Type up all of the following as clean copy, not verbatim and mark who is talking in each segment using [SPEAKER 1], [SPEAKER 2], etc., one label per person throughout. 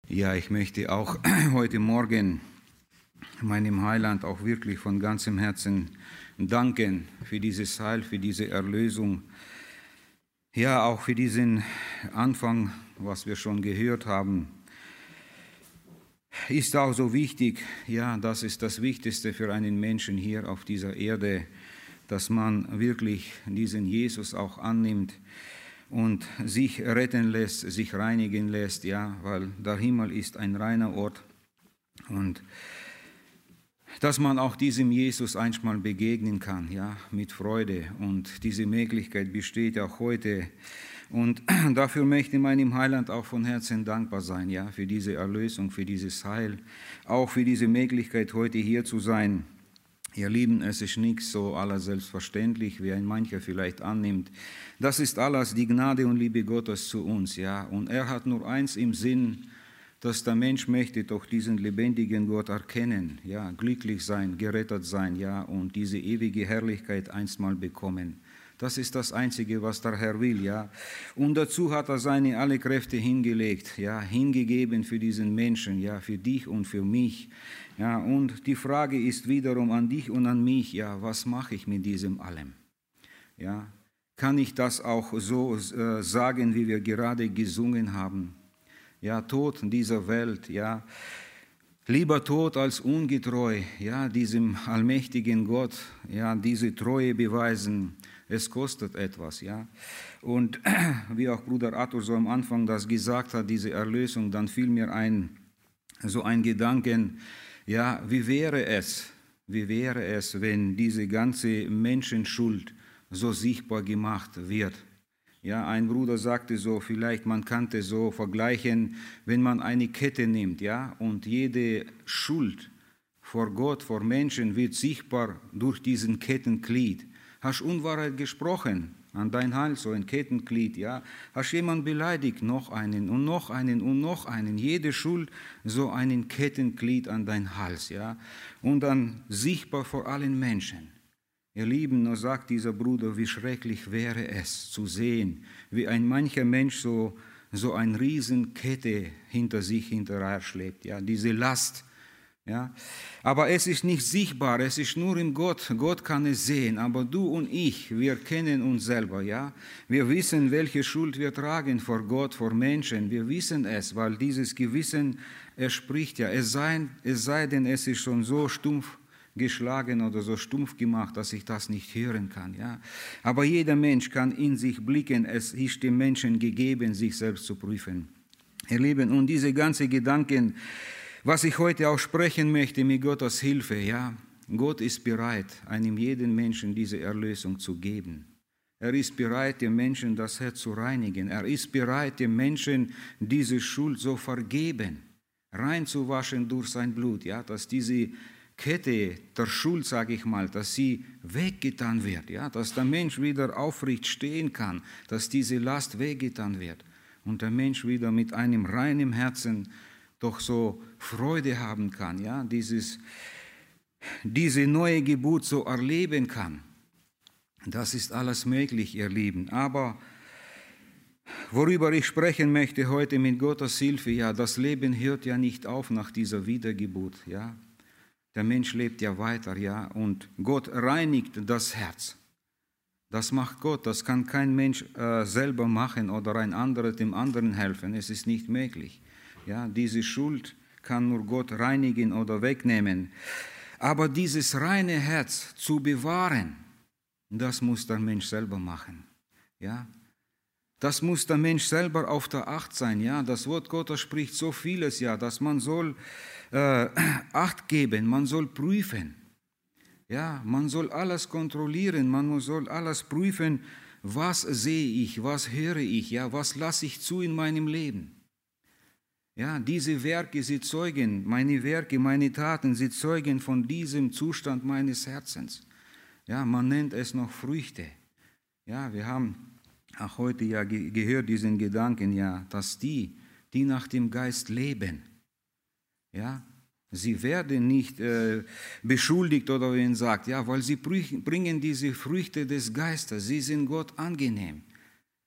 [SPEAKER 1] Ja, ich möchte auch heute Morgen meinem Heiland auch wirklich von ganzem Herzen danken für dieses Heil, für diese Erlösung. Ja, auch für diesen Anfang, was wir schon gehört haben, ist auch so wichtig. Ja, das ist das Wichtigste für einen Menschen hier auf dieser Erde, dass man wirklich diesen Jesus auch annimmt und sich retten lässt, sich reinigen lässt, ja, weil der Himmel ist ein reiner Ort. Und dass man auch diesem Jesus einmal begegnen kann, ja, mit Freude. Und diese Möglichkeit besteht auch heute. Und dafür möchte ich meinem Heiland auch von Herzen dankbar sein, ja, für diese Erlösung, für dieses Heil, auch für diese Möglichkeit, heute hier zu sein. Ihr Lieben, es ist nicht so alles selbstverständlich, wie ein mancher vielleicht annimmt. Das ist alles die Gnade und Liebe Gottes zu uns, ja. Und er hat nur eins im Sinn, dass der Mensch möchte doch diesen lebendigen Gott erkennen, ja, glücklich sein, gerettet sein, ja, und diese ewige Herrlichkeit einstmal bekommen. Das ist das Einzige, was der Herr will, ja. Und dazu hat er seine alle Kräfte hingelegt, ja, hingegeben für diesen Menschen, ja, für dich und für mich. Ja, und die Frage ist wiederum an dich und an mich, ja, was mache ich mit diesem allem? Ja, kann ich das auch so sagen, wie wir gerade gesungen haben? Ja, Tod in dieser Welt, ja, lieber tot als ungetreu, ja, diesem allmächtigen Gott, ja, diese Treue beweisen, es kostet etwas, ja. Und wie auch Bruder Arthur so am Anfang das gesagt hat, diese Erlösung, dann fiel mir so ein Gedanken, ja, wie wäre es, wenn diese ganze Menschenschuld so sichtbar gemacht wird? Ja, ein Bruder sagte so, vielleicht man könnte so vergleichen, wenn man eine Kette nimmt, ja, und jede Schuld vor Gott, vor Menschen wird sichtbar durch diesen Kettenglied. Hast Unwahrheit gesprochen an dein Hals, so ein Kettenglied, ja. Hast jemand beleidigt, noch einen und noch einen und noch einen. Jede Schuld, so einen Kettenglied an dein Hals, ja. Und dann sichtbar vor allen Menschen. Ihr Lieben, nur sagt dieser Bruder, wie schrecklich wäre es zu sehen, wie ein mancher Mensch so eine Riesenkette hinter sich hinterher schleppt, ja, diese Last. Ja, aber es ist nicht sichtbar, es ist nur im Gott. Gott kann es sehen, aber du und ich, wir kennen uns selber, ja. Wir wissen, welche Schuld wir tragen vor Gott, vor Menschen. Wir wissen es, weil dieses Gewissen, es spricht ja. Es sei denn, es ist schon so stumpf geschlagen oder so stumpf gemacht, dass ich das nicht hören kann, ja. Aber jeder Mensch kann in sich blicken. Es ist dem Menschen gegeben, sich selbst zu prüfen. Ihr Lieben, und diese ganzen Gedanken, was ich heute auch sprechen möchte mit Gottes Hilfe, ja, Gott ist bereit, einem jeden Menschen diese Erlösung zu geben. Er ist bereit, dem Menschen das Herz zu reinigen. Er ist bereit, dem Menschen diese Schuld so vergeben, reinzuwaschen durch sein Blut, ja, dass diese Kette der Schuld, sage ich mal, dass sie weggetan wird, ja, dass der Mensch wieder aufrecht stehen kann, dass diese Last weggetan wird und der Mensch wieder mit einem reinen Herzen doch so Freude haben kann, ja, diese neue Geburt so erleben kann. Das ist alles möglich, ihr Lieben. Aber worüber ich sprechen möchte heute mit Gottes Hilfe, ja, das Leben hört ja nicht auf nach dieser Wiedergeburt, ja. Der Mensch lebt ja weiter, ja, und Gott reinigt das Herz. Das macht Gott, das kann kein Mensch selber machen oder ein anderer dem anderen helfen. Es ist nicht möglich. Ja, diese Schuld kann nur Gott reinigen oder wegnehmen. Aber dieses reine Herz zu bewahren, das muss der Mensch selber machen. Ja, das muss der Mensch selber auf der Acht sein. Ja, das Wort Gottes spricht so vieles, ja, dass man soll Acht geben, man soll prüfen. Ja, man soll alles kontrollieren, man soll alles prüfen, was sehe ich, was höre ich, ja, was lasse ich zu in meinem Leben. Ja, diese Werke, sie zeugen, meine Werke, meine Taten, sie zeugen von diesem Zustand meines Herzens. Ja, man nennt es noch Früchte. Ja, wir haben auch heute ja gehört diesen Gedanken, ja, dass die nach dem Geist leben, ja, sie werden nicht beschuldigt oder wie man sagt, ja, weil sie bringen diese Früchte des Geistes, sie sind Gott angenehm.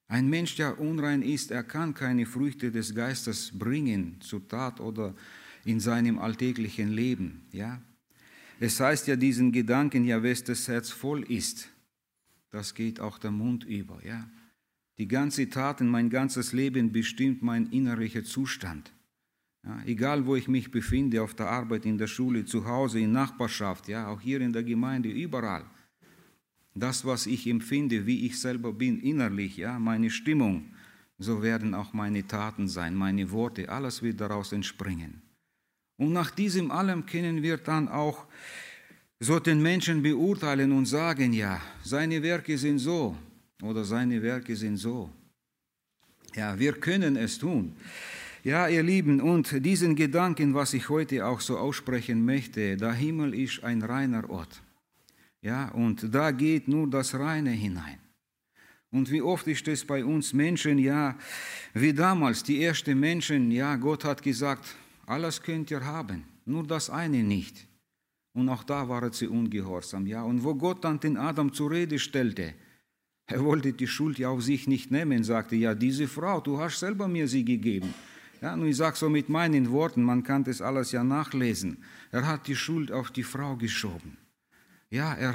[SPEAKER 1] Ein Mensch, der unrein ist, er kann keine Früchte des Geistes bringen zur Tat oder in seinem alltäglichen Leben. Ja? Es heißt ja diesen Gedanken, ja, wes das Herz voll ist, das geht auch der Mund über. Ja? Die ganze Taten, mein ganzes Leben bestimmt mein innerlicher Zustand. Ja? Egal, wo ich mich befinde, auf der Arbeit, in der Schule, zu Hause, in Nachbarschaft, ja, auch hier in der Gemeinde, überall. Das, was ich empfinde, wie ich selber bin, innerlich, ja, meine Stimmung, so werden auch meine Taten sein, meine Worte, alles wird daraus entspringen. Und nach diesem allem können wir dann auch so den Menschen beurteilen und sagen, ja, seine Werke sind so oder seine Werke sind so. Ja, wir können es tun. Ja, ihr Lieben, und diesen Gedanken, was ich heute auch so aussprechen möchte, der Himmel ist ein reiner Ort. Ja, und da geht nur das Reine hinein. Und wie oft ist es bei uns Menschen, ja, wie damals, die ersten Menschen, ja, Gott hat gesagt, alles könnt ihr haben, nur das eine nicht. Und auch da waren sie ungehorsam, ja. Und wo Gott dann den Adam zur Rede stellte, er wollte die Schuld ja auf sich nicht nehmen, sagte, ja, diese Frau, du hast selber mir sie gegeben. Ja, und ich sage so mit meinen Worten, man kann das alles ja nachlesen. Er hat die Schuld auf die Frau geschoben. Ja, er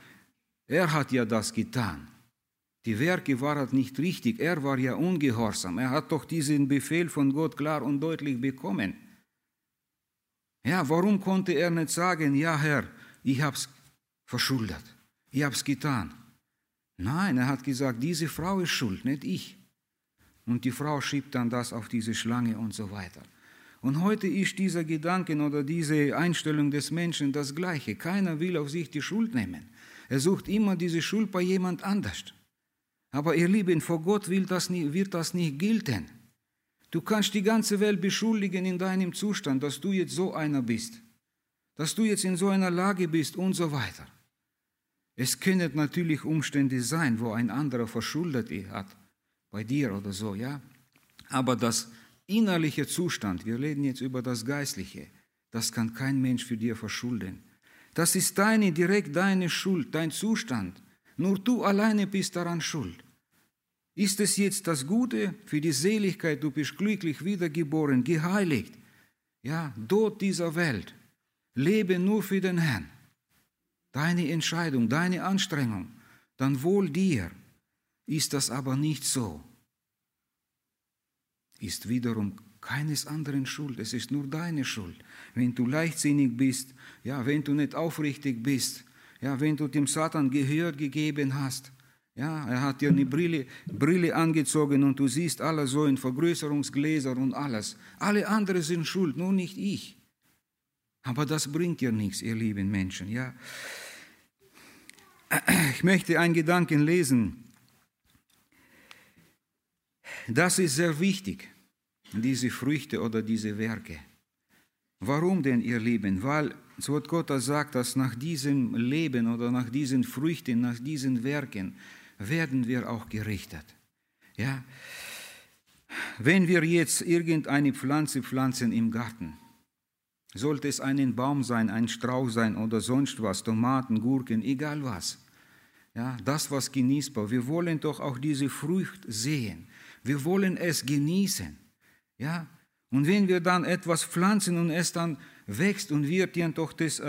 [SPEAKER 1] hat ja das getan. Die Werke waren nicht richtig, er war ja ungehorsam. Er hat doch diesen Befehl von Gott klar und deutlich bekommen. Ja, warum konnte er nicht sagen, ja Herr, ich habe es verschuldet, ich habe es getan. Nein, er hat gesagt, diese Frau ist schuld, nicht ich. Und die Frau schiebt dann das auf diese Schlange und so weiter. Und heute ist dieser Gedanke oder diese Einstellung des Menschen das Gleiche. Keiner will auf sich die Schuld nehmen. Er sucht immer diese Schuld bei jemand anders. Aber ihr Lieben, vor Gott wird das nicht gelten. Du kannst die ganze Welt beschuldigen in deinem Zustand, dass du jetzt so einer bist, dass du jetzt in so einer Lage bist und so weiter. Es können natürlich Umstände sein, wo ein anderer verschuldet hat, bei dir oder so, ja. Aber das innerliche Zustand, wir reden jetzt über das Geistliche, das kann kein Mensch für dir verschulden. Das ist direkt deine Schuld, dein Zustand. Nur du alleine bist daran schuld. Ist es jetzt das Gute für die Seligkeit, du bist glücklich wiedergeboren, geheiligt, ja, dort dieser Welt, lebe nur für den Herrn. Deine Entscheidung, deine Anstrengung, dann wohl dir. Ist das aber nicht so, ist wiederum keines anderen Schuld, es ist nur deine Schuld. Wenn du leichtsinnig bist, ja, wenn du nicht aufrichtig bist, ja, wenn du dem Satan Gehör gegeben hast, ja, er hat dir eine Brille angezogen und du siehst alles so in Vergrößerungsgläser und alles. Alle anderen sind schuld, nur nicht ich. Aber das bringt dir nichts, ihr lieben Menschen, ja. Ich möchte einen Gedanken lesen. Das ist sehr wichtig, diese Früchte oder diese Werke. Warum denn, ihr Lieben? Weil das Wort Gottes sagt, dass nach diesem Leben oder nach diesen Früchten, nach diesen Werken werden wir auch gerichtet. Ja? Wenn wir jetzt irgendeine Pflanze pflanzen im Garten, sollte es ein Baum sein, ein Strauch sein oder sonst was, Tomaten, Gurken, egal was. Ja, das, was genießbar. Wir wollen doch auch diese Frucht sehen. Wir wollen es genießen. Ja? Und wenn wir dann etwas pflanzen und es dann wächst und wir dann doch das,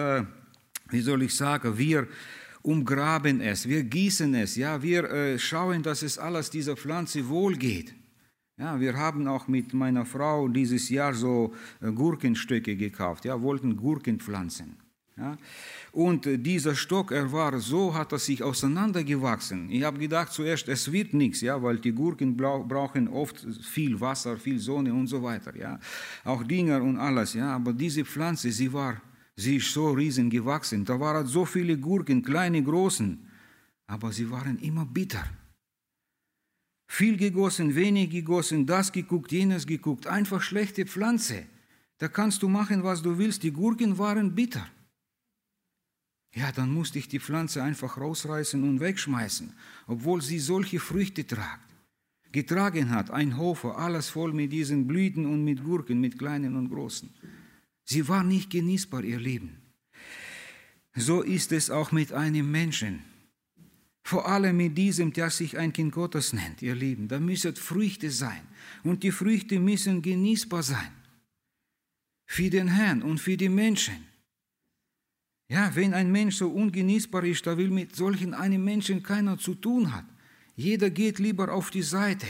[SPEAKER 1] wir umgraben es, wir gießen es, ja, wir schauen, dass es alles dieser Pflanze wohlgeht. Ja, wir haben auch mit meiner Frau dieses Jahr so Gurkenstöcke gekauft, ja, wollten Gurken pflanzen. Ja. Und dieser Stock, hat er sich auseinandergewachsen. Ich habe gedacht zuerst, es wird nichts, ja, weil die Gurken brauchen oft viel Wasser, viel Sonne und so weiter, ja, auch Dünger und alles, ja. Aber diese Pflanze, sie ist so riesen gewachsen. Da waren so viele Gurken, kleine, großen, aber sie waren immer bitter. Viel gegossen, wenig gegossen, das geguckt, jenes geguckt, einfach schlechte Pflanze. Da kannst du machen, was du willst. Die Gurken waren bitter. Ja, dann musste ich die Pflanze einfach rausreißen und wegschmeißen, obwohl sie solche Früchte getragen hat. Ein Hofer, alles voll mit diesen Blüten und mit Gurken, mit kleinen und großen. Sie war nicht genießbar, ihr Lieben. So ist es auch mit einem Menschen. Vor allem mit diesem, der sich ein Kind Gottes nennt, ihr Lieben. Da müssen Früchte sein. Und die Früchte müssen genießbar sein. Für den Herrn und für die Menschen. Ja, wenn ein Mensch so ungenießbar ist, da will mit solchen einem Menschen keiner zu tun hat. Jeder geht lieber auf die Seite.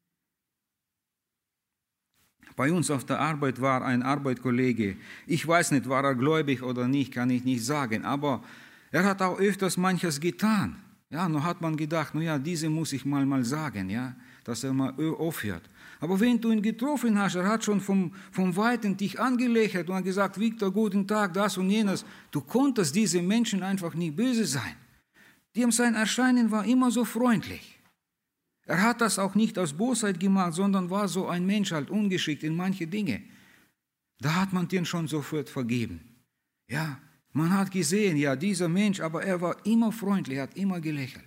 [SPEAKER 1] Bei uns auf der Arbeit war ein Arbeitskollege, ich weiß nicht, war er gläubig oder nicht, kann ich nicht sagen, aber er hat auch öfters manches getan. Ja, nur hat man gedacht, diese muss ich mal sagen, ja, dass er mal aufhört. Aber wenn du ihn getroffen hast, er hat schon vom Weiten dich angelächelt und hat gesagt, Viktor, guten Tag, das und jenes. Du konntest diesen Menschen einfach nicht böse sein. Sein Erscheinen war immer so freundlich. Er hat das auch nicht aus Bosheit gemacht, sondern war so ein Mensch halt ungeschickt in manche Dinge. Da hat man den schon sofort vergeben. Ja, man hat gesehen, ja, dieser Mensch, aber er war immer freundlich, er hat immer gelächelt.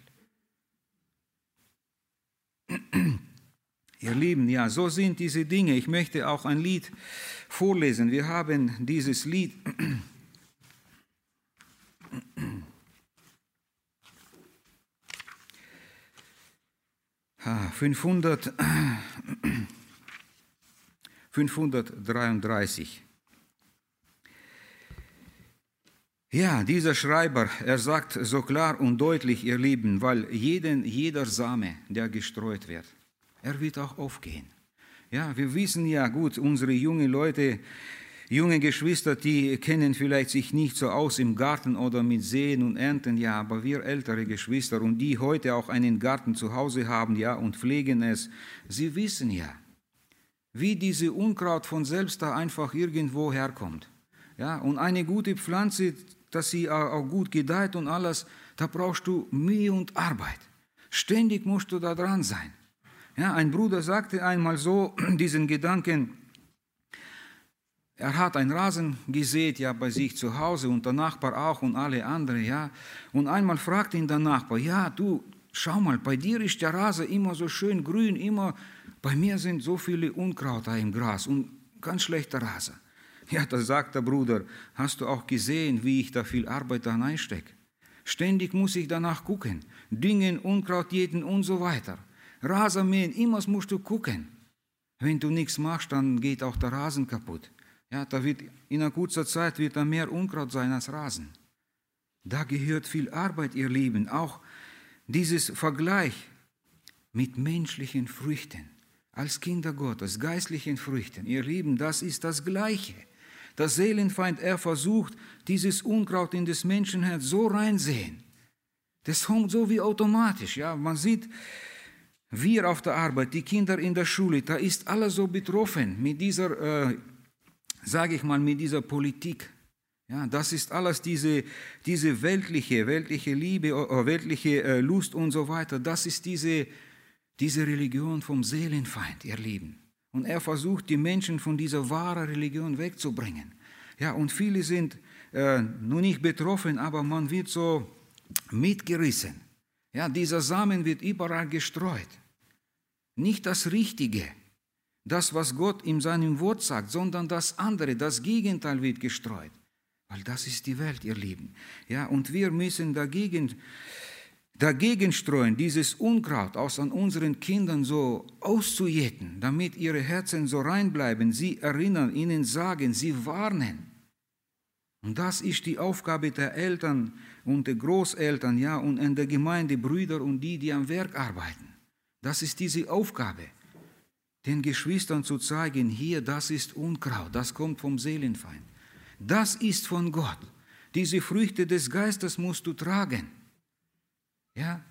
[SPEAKER 1] Ihr Lieben, ja, so sind diese Dinge. Ich möchte auch ein Lied vorlesen. Wir haben dieses Lied. 533. Ja, dieser Schreiber, er sagt so klar und deutlich, ihr Lieben, weil jeder Same, der gestreut wird, er wird auch aufgehen. Ja, wir wissen ja gut, unsere jungen Leute, junge Geschwister, die kennen vielleicht sich nicht so aus im Garten oder mit Säen und Ernten, ja, aber wir ältere Geschwister und die heute auch einen Garten zu Hause haben, ja, und pflegen es, sie wissen ja, wie diese Unkraut von selbst da einfach irgendwo herkommt. Ja, und eine gute Pflanze, dass sie auch gut gedeiht und alles, da brauchst du Mühe und Arbeit. Ständig musst du da dran sein. Ja, ein Bruder sagte einmal so diesen Gedanken, er hat einen Rasen gesät, ja, bei sich zu Hause und der Nachbar auch und alle anderen, ja. Und einmal fragte ihn der Nachbar, ja, du, schau mal, bei dir ist der Rasen immer so schön grün, immer, bei mir sind so viele Unkrauter im Gras und ganz schlechter Rasen. Ja, da sagt der Bruder, hast du auch gesehen, wie ich da viel Arbeit da reinstecke? Ständig muss ich danach gucken, düngen, Unkraut jäten und so weiter. Rasen mähen, immer musst du gucken. Wenn du nichts machst, dann geht auch der Rasen kaputt. Ja, da wird in einer kurzen Zeit wird da mehr Unkraut sein als Rasen. Da gehört viel Arbeit, ihr Lieben. Auch dieses Vergleich mit menschlichen Früchten, als Kinder Gottes, geistlichen Früchten, ihr Lieben, das ist das Gleiche. Der Seelenfeind, er versucht, dieses Unkraut in das Menschenherz so reinsehen. Das kommt so wie automatisch. Ja, man sieht, wir auf der Arbeit, die Kinder in der Schule, da ist alles so betroffen mit dieser sage ich mal, mit dieser Politik. Ja, das ist alles diese weltliche Liebe, weltliche Lust und so weiter. Das ist diese Religion vom Seelenfeind, ihr Lieben. Und er versucht, die Menschen von dieser wahren Religion wegzubringen. Ja, und viele sind nur nicht betroffen, aber man wird so mitgerissen. Ja, dieser Samen wird überall gestreut. Nicht das Richtige. Das, was Gott in seinem Wort sagt, sondern das andere, das Gegenteil wird gestreut. Weil das ist die Welt, ihr Lieben. Ja, und wir müssen dagegen streuen, dieses Unkraut aus an unseren Kindern so auszujäten, damit ihre Herzen so rein bleiben, sie erinnern, ihnen sagen, sie warnen. Und das ist die Aufgabe der Eltern und der Großeltern, ja, und in der Gemeinde, Brüder und die am Werk arbeiten. Das ist diese Aufgabe. Den Geschwistern zu zeigen, hier, das ist Unkraut, das kommt vom Seelenfeind. Das ist von Gott. Diese Früchte des Geistes musst du tragen. Ja?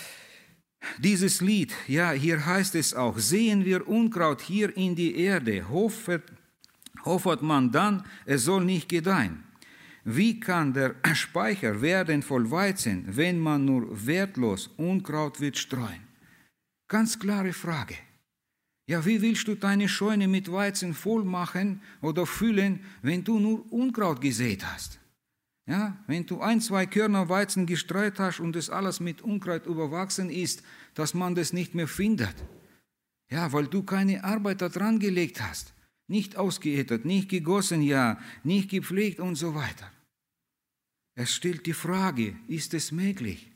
[SPEAKER 1] Dieses Lied, ja, hier heißt es auch, sehen wir Unkraut hier in die Erde, hoffert man dann, es soll nicht gedeihen. Wie kann der Speicher werden voll Weizen, wenn man nur wertlos Unkraut wird streuen? Ganz klare Frage. Ja, wie willst du deine Scheune mit Weizen voll machen oder füllen, wenn du nur Unkraut gesät hast? Ja, wenn du 1-2 Körner Weizen gestreut hast und das alles mit Unkraut überwachsen ist, dass man das nicht mehr findet. Ja, weil du keine Arbeit da dran gelegt hast. Nicht ausgeätert, nicht gegossen, ja, nicht gepflegt und so weiter. Es stellt die Frage, ist es möglich,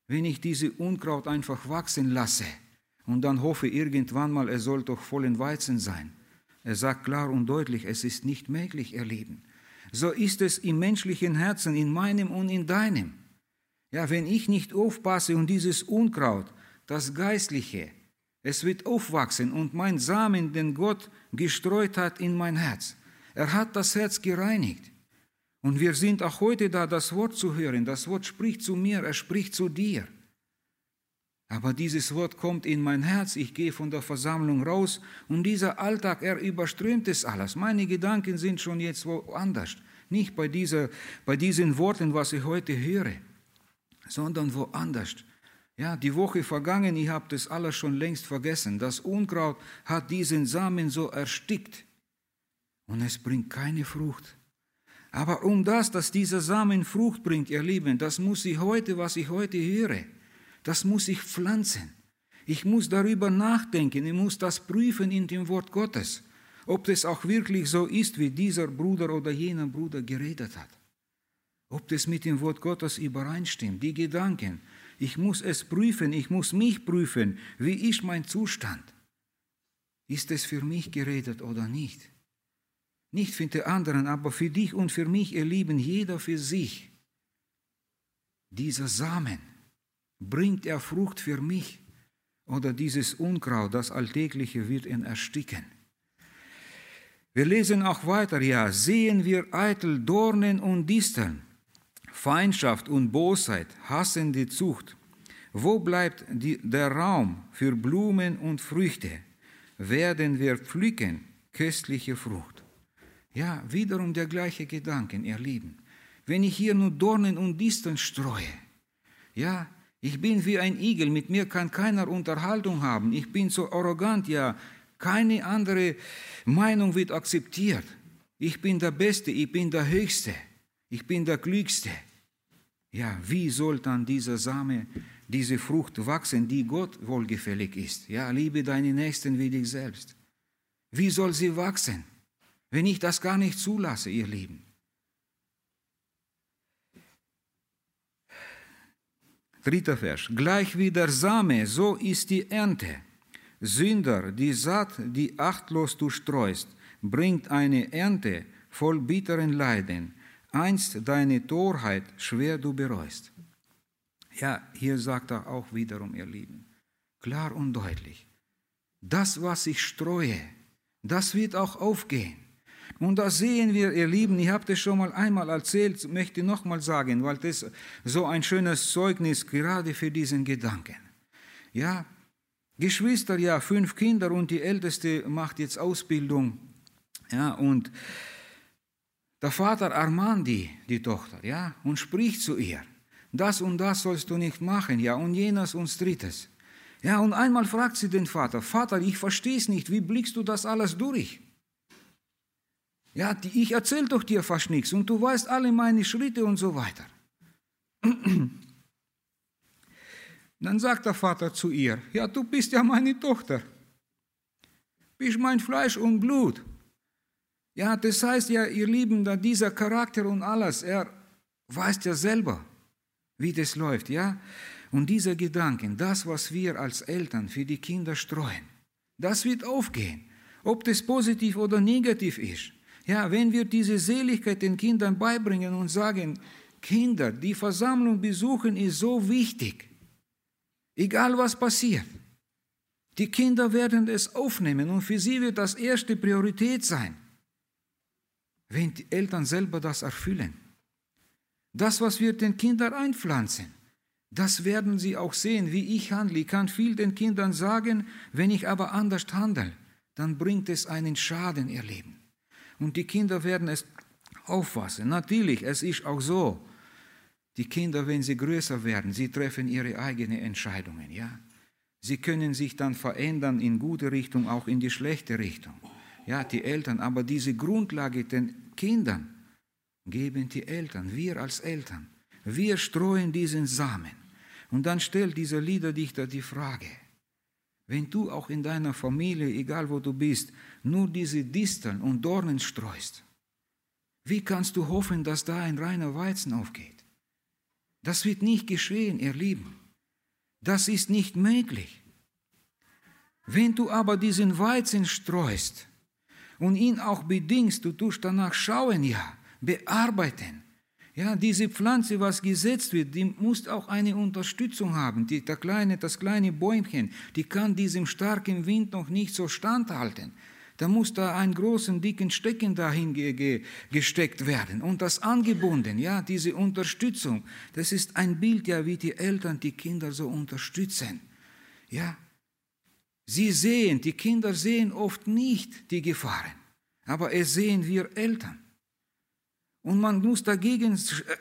[SPEAKER 1] wenn ich diese Unkraut einfach wachsen lasse und dann hoffe irgendwann mal, es soll doch vollen Weizen sein. Er sagt klar und deutlich, es ist nicht möglich, ihr Lieben. So ist es im menschlichen Herzen, in meinem und in deinem. Ja, wenn ich nicht aufpasse und dieses Unkraut, das Geistliche, es wird aufwachsen und mein Samen, den Gott gestreut hat in mein Herz. Er hat das Herz gereinigt. Und wir sind auch heute da, das Wort zu hören. Das Wort spricht zu mir, er spricht zu dir. Aber dieses Wort kommt in mein Herz, ich gehe von der Versammlung raus und dieser Alltag, er überströmt es alles. Meine Gedanken sind schon jetzt woanders. Nicht bei diesen Worten, was ich heute höre, sondern woanders. Ja, die Woche vergangen, ich habe das alles schon längst vergessen. Das Unkraut hat diesen Samen so erstickt und es bringt keine Frucht. Aber dass dieser Samen Frucht bringt, ihr Lieben, das muss ich heute, was ich heute höre, das muss ich pflanzen. Ich muss darüber nachdenken, ich muss das prüfen in dem Wort Gottes, ob das auch wirklich so ist, wie dieser Bruder oder jener Bruder geredet hat. Ob das mit dem Wort Gottes übereinstimmt, die Gedanken. Ich muss es prüfen, ich muss mich prüfen, wie ist mein Zustand? Ist es für mich geredet oder nicht? Nicht für die anderen, aber für dich und für mich, ihr Lieben, jeder für sich. Dieser Samen, bringt er Frucht für mich? Oder dieses Unkraut, das Alltägliche, wird ihn ersticken? Wir lesen auch weiter, ja, sehen wir eitel Dornen und Disteln, Feindschaft und Bosheit, hassende Zucht. Wo bleibt der Raum für Blumen und Früchte? Werden wir pflücken köstliche Frucht? Ja, wiederum der gleiche Gedanken, ihr Lieben. Wenn ich hier nur Dornen und Disteln streue, ja, ich bin wie ein Igel, mit mir kann keiner Unterhaltung haben. Ich bin so arrogant, ja, keine andere Meinung wird akzeptiert. Ich bin der Beste, ich bin der Höchste, ich bin der Klügste. Ja, wie soll dann dieser Same, diese Frucht wachsen, die Gott wohlgefällig ist? Ja, liebe deine Nächsten wie dich selbst. Wie soll sie wachsen, wenn ich das gar nicht zulasse, ihr Lieben? 3. Vers. Gleich wie der Same, so ist die Ernte. Sünder, die Saat, die achtlos du streust, bringt eine Ernte voll bitteren Leiden. Einst deine Torheit schwer du bereust. Ja, hier sagt er auch wiederum, ihr Lieben, klar und deutlich, das, was ich streue, das wird auch aufgehen. Und da sehen wir, ihr Lieben, ich habe das schon mal einmal erzählt, möchte nochmal sagen, weil das so ein schönes Zeugnis gerade für diesen Gedanken. Ja, Geschwister, ja, 5 Kinder und die Älteste macht jetzt Ausbildung. Ja, und der Vater ermahnt die Tochter, ja, und spricht zu ihr. Das und das sollst du nicht machen, ja, und jenes und drittes. Ja, und einmal fragt sie den Vater, Vater, ich verstehe es nicht, wie blickst du das alles durch? Ja, ich erzähle doch dir fast nichts und du weißt alle meine Schritte und so weiter. Dann sagt der Vater zu ihr, ja, du bist ja meine Tochter, bist mein Fleisch und Blut. Ja, das heißt ja, ihr Lieben, da dieser Charakter und alles, er weiß ja selber, wie das läuft, ja. Und dieser Gedanken, das, was wir als Eltern für die Kinder streuen, das wird aufgehen, ob das positiv oder negativ ist. Ja, wenn wir diese Seligkeit den Kindern beibringen und sagen, Kinder, die Versammlung besuchen ist so wichtig, egal was passiert. Die Kinder werden es aufnehmen und für sie wird das erste Priorität sein, wenn die Eltern selber das erfüllen. Das, was wir den Kindern einpflanzen, das werden sie auch sehen, wie ich handle. Ich kann viel den Kindern sagen, wenn ich aber anders handle, dann bringt es einen Schaden, ihr Leben. Und die Kinder werden es auffassen. Natürlich, es ist auch so, die Kinder, wenn sie größer werden, sie treffen ihre eigenen Entscheidungen, ja. Sie können sich dann verändern in gute Richtung, auch in die schlechte Richtung. Ja, die Eltern, aber diese Grundlage den Kindern geben die Eltern, wir als Eltern. Wir streuen diesen Samen. Und dann stellt dieser Liederdichter die Frage, wenn du auch in deiner Familie, egal wo du bist, nur diese Disteln und Dornen streust, wie kannst du hoffen, dass da ein reiner Weizen aufgeht? Das wird nicht geschehen, ihr Lieben. Das ist nicht möglich. Wenn du aber diesen Weizen streust und ihn auch bedingst, du tust danach schauen, ja, bearbeiten. Ja, diese Pflanze, was gesetzt wird, die muss auch eine Unterstützung haben. Das kleine Bäumchen, die kann diesem starken Wind noch nicht so standhalten. Da muss da einen großen, dicken Stecken dahin gesteckt werden und das angebunden, ja, diese Unterstützung. Das ist ein Bild, ja, wie die Eltern die Kinder so unterstützen, ja. Die Kinder sehen oft nicht die Gefahren, aber es sehen wir Eltern. Und man muss dagegen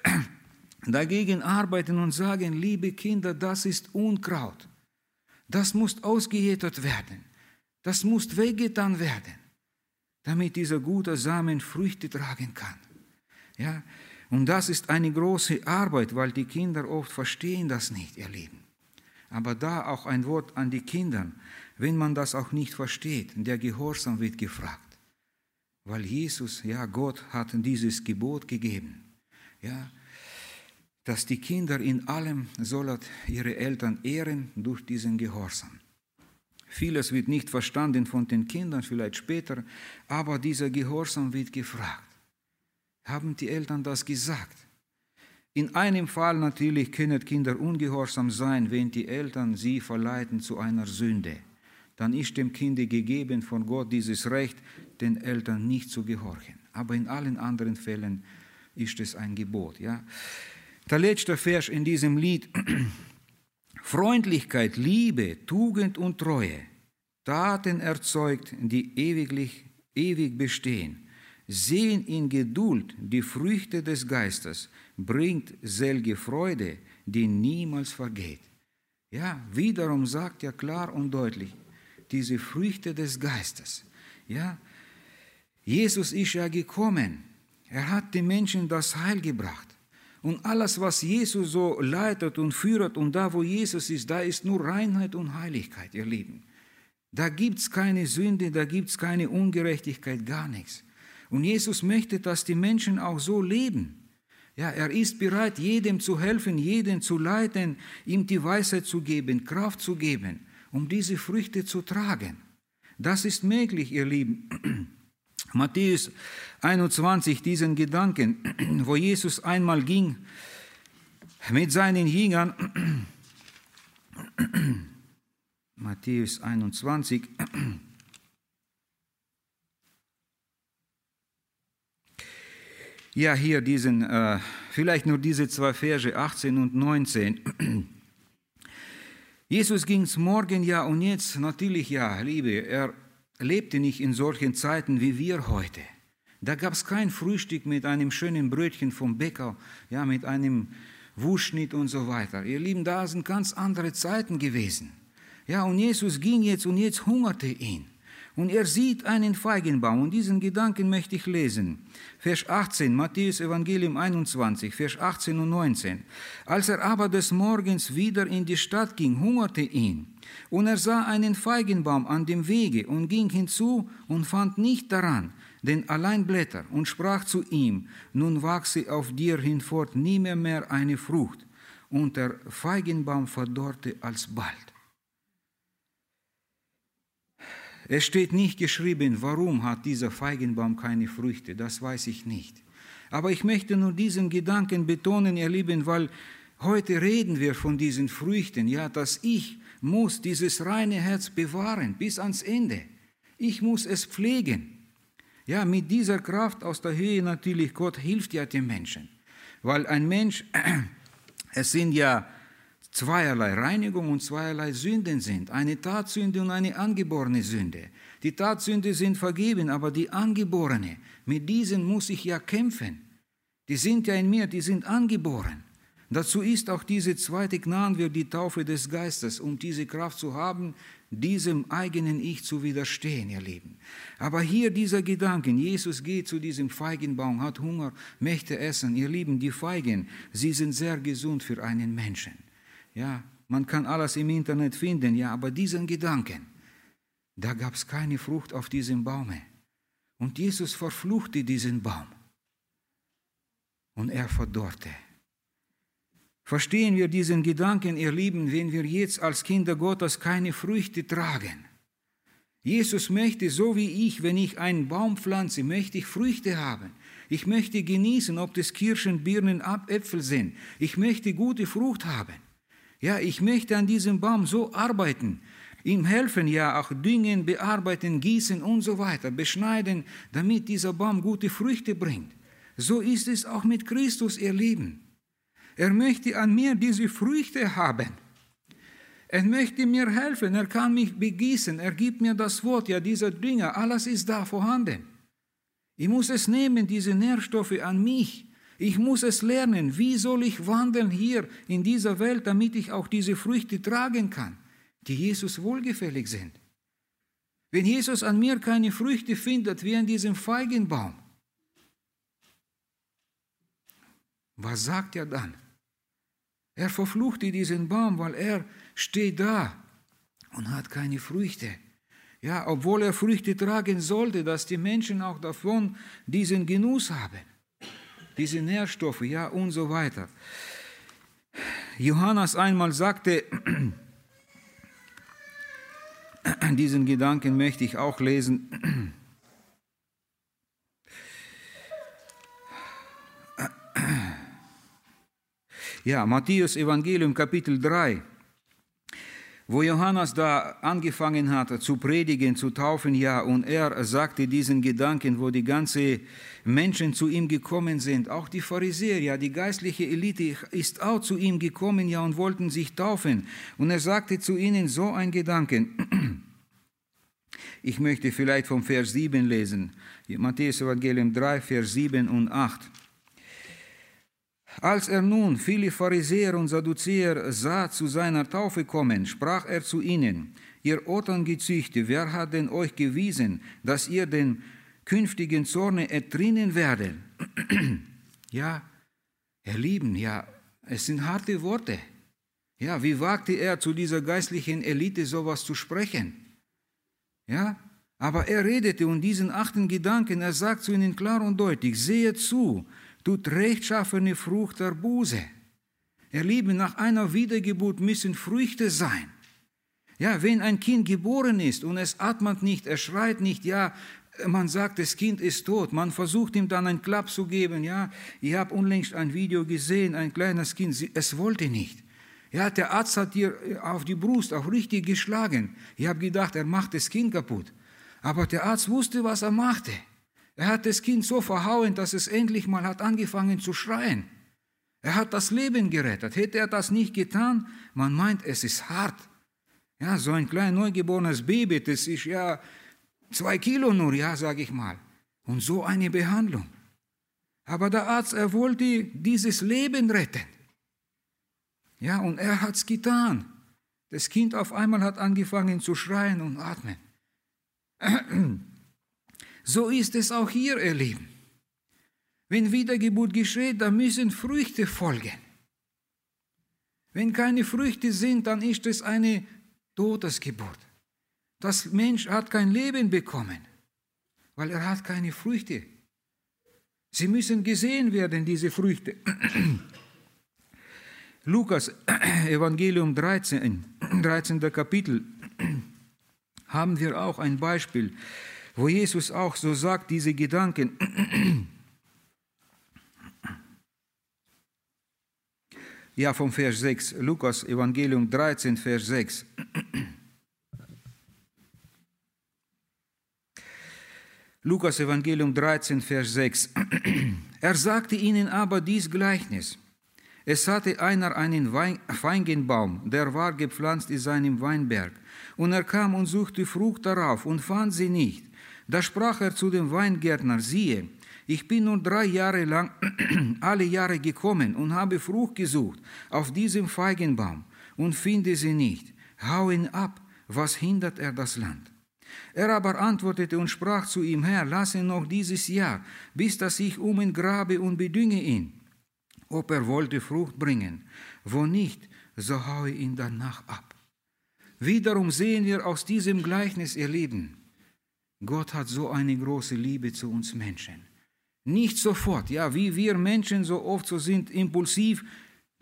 [SPEAKER 1] arbeiten und sagen, liebe Kinder, das ist Unkraut. Das muss ausgejätet werden. Das muss weggetan werden, damit dieser gute Samen Früchte tragen kann. Ja? Und das ist eine große Arbeit, weil die Kinder oft verstehen das nicht, ihr Lieben. Aber da auch ein Wort an die Kinder, wenn man das auch nicht versteht, der Gehorsam wird gefragt. Weil Jesus, ja, Gott hat dieses Gebot gegeben, ja, dass die Kinder in allem sollen ihre Eltern ehren durch diesen Gehorsam. Vieles wird nicht verstanden von den Kindern, vielleicht später, aber dieser Gehorsam wird gefragt. Haben die Eltern das gesagt? In einem Fall natürlich können Kinder ungehorsam sein, wenn die Eltern sie verleiten zu einer Sünde. Dann ist dem Kind gegeben von Gott dieses Recht, den Eltern nicht zu gehorchen. Aber in allen anderen Fällen ist es ein Gebot. Ja? Der letzte Vers in diesem Lied: Freundlichkeit, Liebe, Tugend und Treue, Taten erzeugt, die ewig bestehen. Sehen in Geduld die Früchte des Geistes, bringt selge Freude, die niemals vergeht. Ja, wiederum sagt er klar und deutlich, diese Früchte des Geistes. Ja, Jesus ist ja gekommen, er hat den Menschen das Heil gebracht. Und alles, was Jesus so leitet und führt, und da, wo Jesus ist, da ist nur Reinheit und Heiligkeit, ihr Lieben. Da gibt es keine Sünde, da gibt es keine Ungerechtigkeit, gar nichts. Und Jesus möchte, dass die Menschen auch so leben. Ja, er ist bereit, jedem zu helfen, jeden zu leiten, ihm die Weisheit zu geben, Kraft zu geben, um diese Früchte zu tragen. Das ist möglich, ihr Lieben. Matthäus 21, diesen Gedanken, wo Jesus einmal ging mit seinen Jüngern. Matthäus 21. Ja, hier vielleicht nur diese zwei Verse, 18 und 19. Jesus ging es morgen, ja, und jetzt natürlich, ja, Liebe, er lebte nicht in solchen Zeiten wie wir heute. Da gab es kein Frühstück mit einem schönen Brötchen vom Bäcker, ja, mit einem Wurstschnitt und so weiter. Ihr Lieben, da sind ganz andere Zeiten gewesen. Ja, und Jesus ging jetzt und jetzt hungerte ihn. Und er sieht einen Feigenbaum, und diesen Gedanken möchte ich lesen. Vers 18, Matthäus Evangelium 21, Vers 18 und 19. Als er aber des Morgens wieder in die Stadt ging, hungerte ihn. Und er sah einen Feigenbaum an dem Wege und ging hinzu und fand nicht daran, denn allein Blätter, und sprach zu ihm, nun wachse auf dir hinfort nie mehr eine Frucht. Und der Feigenbaum verdorrte alsbald. Es steht nicht geschrieben, warum hat dieser Feigenbaum keine Früchte, das weiß ich nicht. Aber ich möchte nur diesen Gedanken betonen, ihr Lieben, weil heute reden wir von diesen Früchten, ja, dass ich muss dieses reine Herz bewahren bis ans Ende. Ich muss es pflegen. Ja, mit dieser Kraft aus der Höhe natürlich, Gott hilft ja dem Menschen. Weil ein Mensch, es sind ja zweierlei Reinigung und zweierlei Sünden sind. Eine Tatsünde und eine angeborene Sünde. Die Tatsünde sind vergeben, aber die angeborene, mit diesen muss ich ja kämpfen. Die sind ja in mir, die sind angeboren. Dazu ist auch diese zweite Gnade, die Taufe des Geistes, um diese Kraft zu haben, diesem eigenen Ich zu widerstehen, ihr Lieben. Aber hier dieser Gedanke, Jesus geht zu diesem Feigenbaum, hat Hunger, möchte essen. Ihr Lieben, die Feigen, sie sind sehr gesund für einen Menschen. Ja, man kann alles im Internet finden, ja, aber diesen Gedanken, da gab es keine Frucht auf diesem Baume. Und Jesus verfluchte diesen Baum. Und er verdorrte. Verstehen wir diesen Gedanken, ihr Lieben, wenn wir jetzt als Kinder Gottes keine Früchte tragen? Jesus möchte, so wie ich, wenn ich einen Baum pflanze, möchte ich Früchte haben. Ich möchte genießen, ob das Kirschen, Birnen, Äpfel sind. Ich möchte gute Frucht haben. Ja, ich möchte an diesem Baum so arbeiten, ihm helfen, ja, auch düngen, bearbeiten, gießen und so weiter, beschneiden, damit dieser Baum gute Früchte bringt. So ist es auch mit Christus, ihr Lieben. Er möchte an mir diese Früchte haben. Er möchte mir helfen, er kann mich begießen, er gibt mir das Wort, ja, dieser Dünger, alles ist da vorhanden. Ich muss es nehmen, diese Nährstoffe an mich. Ich muss es lernen, wie soll ich wandeln hier in dieser Welt, damit ich auch diese Früchte tragen kann, die Jesus wohlgefällig sind. Wenn Jesus an mir keine Früchte findet, wie an diesem Feigenbaum, was sagt er dann? Er verfluchte diesen Baum, weil er steht da und hat keine Früchte. Ja, obwohl er Früchte tragen sollte, dass die Menschen auch davon diesen Genuss haben. Diese Nährstoffe, ja, und so weiter. Johannes einmal sagte, diesen Gedanken möchte ich auch lesen. Ja, Matthäus Evangelium Kapitel 3, wo Johannes da angefangen hat zu predigen, zu taufen, ja, und er sagte diesen Gedanken, wo die ganzen Menschen zu ihm gekommen sind, auch die Pharisäer, ja, die geistliche Elite ist auch zu ihm gekommen, ja, und wollten sich taufen. Und er sagte zu ihnen so ein Gedanken. Ich möchte vielleicht vom Vers 7 lesen, Matthäus Evangelium 3, Vers 7 und 8. Als er nun viele Pharisäer und Sadduzäer sah zu seiner Taufe kommen, sprach er zu ihnen, ihr Otterngezüchte, wer hat denn euch gewiesen, dass ihr den künftigen Zorne entrinnen werdet? Ja, ihr Lieben, ja, es sind harte Worte. Ja, wie wagte er zu dieser geistlichen Elite sowas zu sprechen? Ja, aber er redete und diesen 8. Gedanken, er sagt zu ihnen klar und deutlich, sehet zu, tut rechtschaffene Frucht der Buße. Ihr Lieben, nach einer Wiedergeburt müssen Früchte sein. Ja, wenn ein Kind geboren ist und es atmet nicht, es schreit nicht, ja, man sagt, das Kind ist tot, man versucht ihm dann einen Klapp zu geben, ja. Ich habe unlängst ein Video gesehen, ein kleines Kind, es wollte nicht. Ja, der Arzt hat ihr auf die Brust auch richtig geschlagen. Ich habe gedacht, er macht das Kind kaputt. Aber der Arzt wusste, was er machte. Er hat das Kind so verhauen, dass es endlich mal hat angefangen zu schreien. Er hat das Leben gerettet. Hätte er das nicht getan, man meint, es ist hart. Ja, so ein klein neugeborenes Baby, das ist ja 2 Kilo nur, ja, sage ich mal. Und so eine Behandlung. Aber der Arzt, er wollte dieses Leben retten. Ja, und er hat es getan. Das Kind auf einmal hat angefangen zu schreien und atmen. So ist es auch hier, ihr Lieben. Wenn Wiedergeburt geschieht, dann müssen Früchte folgen. Wenn keine Früchte sind, dann ist es eine Todesgeburt. Das Mensch hat kein Leben bekommen, weil er hat keine Früchte. Sie müssen gesehen werden, diese Früchte. Lukas, Evangelium 13. Kapitel, haben wir auch ein Beispiel, wo Jesus auch so sagt, diese Gedanken. Ja, vom Vers 6, Lukas, Evangelium 13, Vers 6. Lukas, Evangelium 13, Vers 6. Er sagte ihnen aber dies Gleichnis. Es hatte einer einen Feigenbaum, der war gepflanzt in seinem Weinberg. Und er kam und suchte Frucht darauf und fand sie nicht. Da sprach er zu dem Weingärtner, siehe, ich bin nun 3 Jahre lang alle Jahre gekommen und habe Frucht gesucht auf diesem Feigenbaum und finde sie nicht. Hau ihn ab, was hindert er das Land? Er aber antwortete und sprach zu ihm, Herr, lass ihn noch dieses Jahr, bis dass ich um ihn grabe und bedünge ihn, ob er wollte Frucht bringen. Wo nicht, so haue ihn danach ab. Wiederum sehen wir aus diesem Gleichnis, ihr Lieben, Gott hat so eine große Liebe zu uns Menschen. Nicht sofort, ja, wie wir Menschen so oft so sind, impulsiv,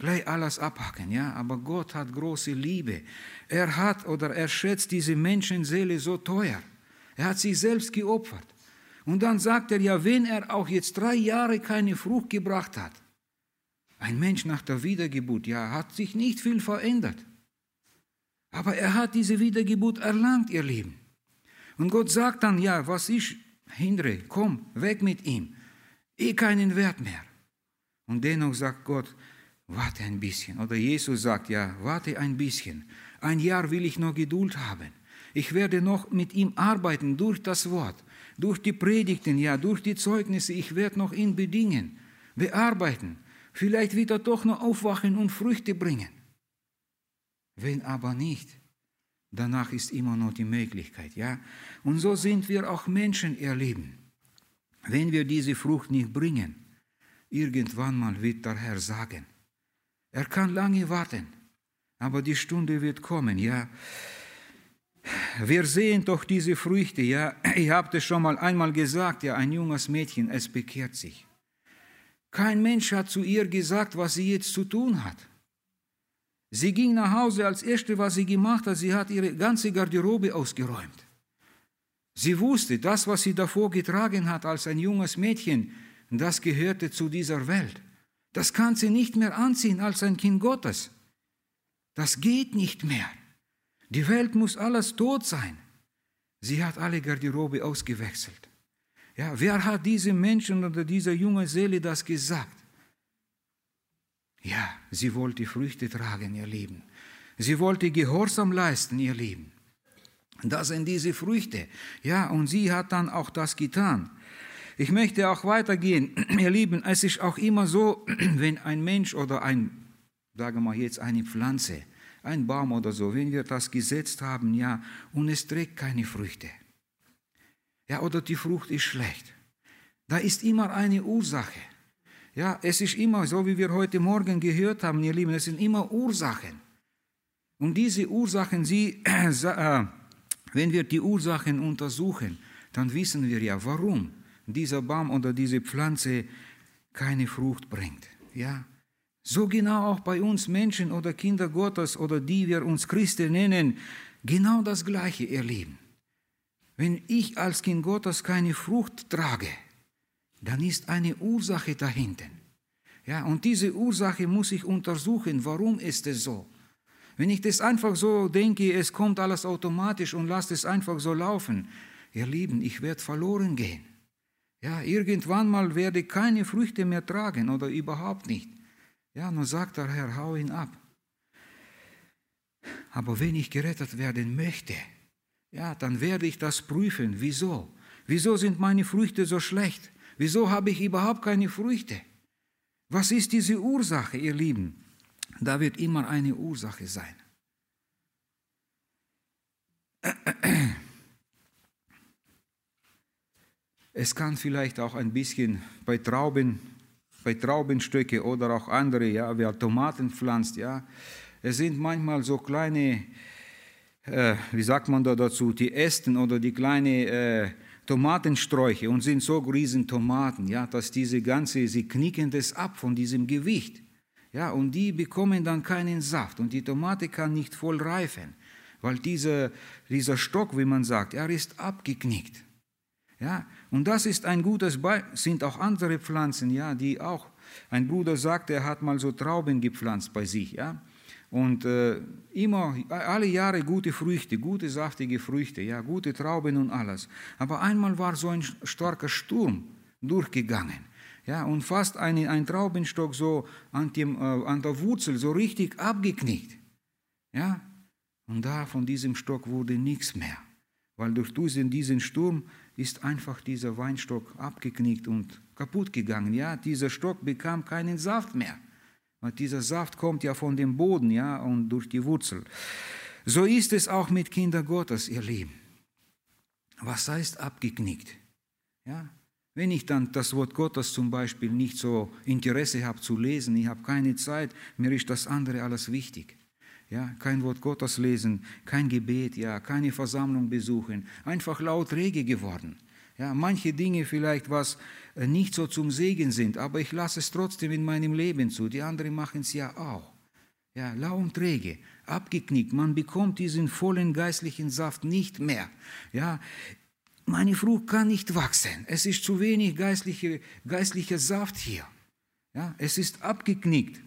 [SPEAKER 1] gleich alles abhaken, ja, aber Gott hat große Liebe. Er schätzt diese Menschenseele so teuer. Er hat sich selbst geopfert. Und dann sagt er ja, wenn er auch jetzt 3 Jahre keine Frucht gebracht hat, ein Mensch nach der Wiedergeburt, ja, hat sich nicht viel verändert. Aber er hat diese Wiedergeburt erlangt, ihr Lieben. Und Gott sagt dann, ja, was ich hindere, komm, weg mit ihm. Keinen Wert mehr. Und dennoch sagt Gott, warte ein bisschen. Oder Jesus sagt, ja, warte ein bisschen. 1 Jahr will ich noch Geduld haben. Ich werde noch mit ihm arbeiten durch das Wort, durch die Predigten, ja, durch die Zeugnisse. Ich werde noch ihn bedingen, bearbeiten. Vielleicht wird er doch noch aufwachen und Früchte bringen. Wenn aber nicht, danach ist immer noch die Möglichkeit, ja. Und so sind wir auch Menschen, ihr Lieben. Wenn wir diese Frucht nicht bringen, irgendwann mal wird der Herr sagen, er kann lange warten, aber die Stunde wird kommen, ja. Wir sehen doch diese Früchte, ja. Ich habe das schon mal einmal gesagt, ja, ein junges Mädchen, es bekehrt sich. Kein Mensch hat zu ihr gesagt, was sie jetzt zu tun hat. Sie ging nach Hause, als Erste, was sie gemacht hat, sie hat ihre ganze Garderobe ausgeräumt. Sie wusste, das, was sie davor getragen hat als ein junges Mädchen, das gehörte zu dieser Welt. Das kann sie nicht mehr anziehen als ein Kind Gottes. Das geht nicht mehr. Die Welt muss alles tot sein. Sie hat alle Garderobe ausgewechselt. Ja, wer hat diesem Menschen oder dieser jungen Seele das gesagt? Ja, sie wollte Früchte tragen, ihr Lieben. Sie wollte Gehorsam leisten, ihr Lieben. Das sind diese Früchte. Ja, und sie hat dann auch das getan. Ich möchte auch weitergehen. Ihr Lieben, es ist auch immer so, wenn ein Mensch oder sagen wir jetzt eine Pflanze, ein Baum oder so, wenn wir das gesetzt haben, ja, und es trägt keine Früchte. Ja, oder die Frucht ist schlecht. Da ist immer eine Ursache. Ja, es ist immer, so wie wir heute Morgen gehört haben, ihr Lieben, es sind immer Ursachen. Und diese Ursachen, wenn wir die Ursachen untersuchen, dann wissen wir ja, warum dieser Baum oder diese Pflanze keine Frucht bringt. Ja, so genau auch bei uns Menschen oder Kinder Gottes oder die wir uns Christen nennen, genau das Gleiche, ihr Lieben. Wenn ich als Kind Gottes keine Frucht trage, dann ist eine Ursache dahinten. Ja, und diese Ursache muss ich untersuchen. Warum ist es so? Wenn ich das einfach so denke, es kommt alles automatisch und lasse es einfach so laufen, ihr Lieben, ich werde verloren gehen. Ja, irgendwann mal werde ich keine Früchte mehr tragen oder überhaupt nicht. Ja, nun sagt der Herr, hau ihn ab. Aber wenn ich gerettet werden möchte, ja, dann werde ich das prüfen. Wieso? Wieso sind meine Früchte so schlecht? Wieso habe ich überhaupt keine Früchte? Was ist diese Ursache, ihr Lieben? Da wird immer eine Ursache sein. Es kann vielleicht auch ein bisschen bei Traubenstöcke oder auch andere, ja, wer Tomaten pflanzt, ja, es sind manchmal so kleine, wie sagt man da dazu, die Ästen oder die kleine Tomatensträuche und sind so riesen Tomaten, ja, dass sie knicken das ab von diesem Gewicht. Ja, und die bekommen dann keinen Saft und die Tomate kann nicht voll reifen, weil dieser Stock, wie man sagt, er ist abgeknickt. Ja, und das ist ein gutes Beispiel, sind auch andere Pflanzen, ja, die auch, ein Bruder sagte, er hat mal so Trauben gepflanzt bei sich, ja, und alle Jahre gute Früchte, gute saftige Früchte, ja, gute Trauben und alles. Aber einmal war so ein starker Sturm durchgegangen. Ja, und fast ein Traubenstock so an der Wurzel so richtig abgeknickt. Ja, und da von diesem Stock wurde nichts mehr, weil durch diesen Sturm ist einfach dieser Weinstock abgeknickt und kaputt gegangen. Ja, dieser Stock bekam keinen Saft mehr, weil dieser Saft kommt ja von dem Boden, ja, und durch die Wurzel. So ist es auch mit Kindern Gottes, ihr Lieben. Was heißt abgeknickt? Ja, wenn ich dann das Wort Gottes zum Beispiel nicht so Interesse habe zu lesen, ich habe keine Zeit, mir ist das andere alles wichtig. Ja, kein Wort Gottes lesen, kein Gebet, ja, keine Versammlung besuchen, einfach laut rege geworden. Ja, manche Dinge vielleicht, was nicht so zum Segen sind, aber ich lasse es trotzdem in meinem Leben zu. Die anderen machen es ja auch. Ja, lau und träge, abgeknickt. Man bekommt diesen vollen geistlichen Saft nicht mehr. Ja, meine Frucht kann nicht wachsen. Es ist zu wenig geistlicher Saft hier. Ja, es ist abgeknickt.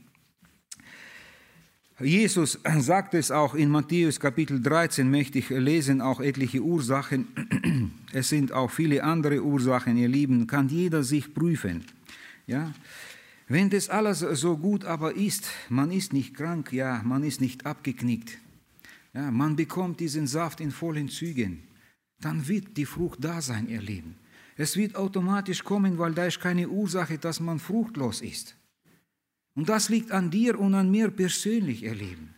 [SPEAKER 1] Jesus sagt es auch in Matthäus Kapitel 13, möchte ich lesen, auch etliche Ursachen. Es sind auch viele andere Ursachen, ihr Lieben, kann jeder sich prüfen. Ja? Wenn das alles so gut aber ist, man ist nicht krank, ja, man ist nicht abgeknickt, ja, man bekommt diesen Saft in vollen Zügen, dann wird die Frucht da sein, ihr Lieben. Es wird automatisch kommen, weil da ist keine Ursache, dass man fruchtlos ist. Und das liegt an dir und an mir persönlich, ihr Lieben.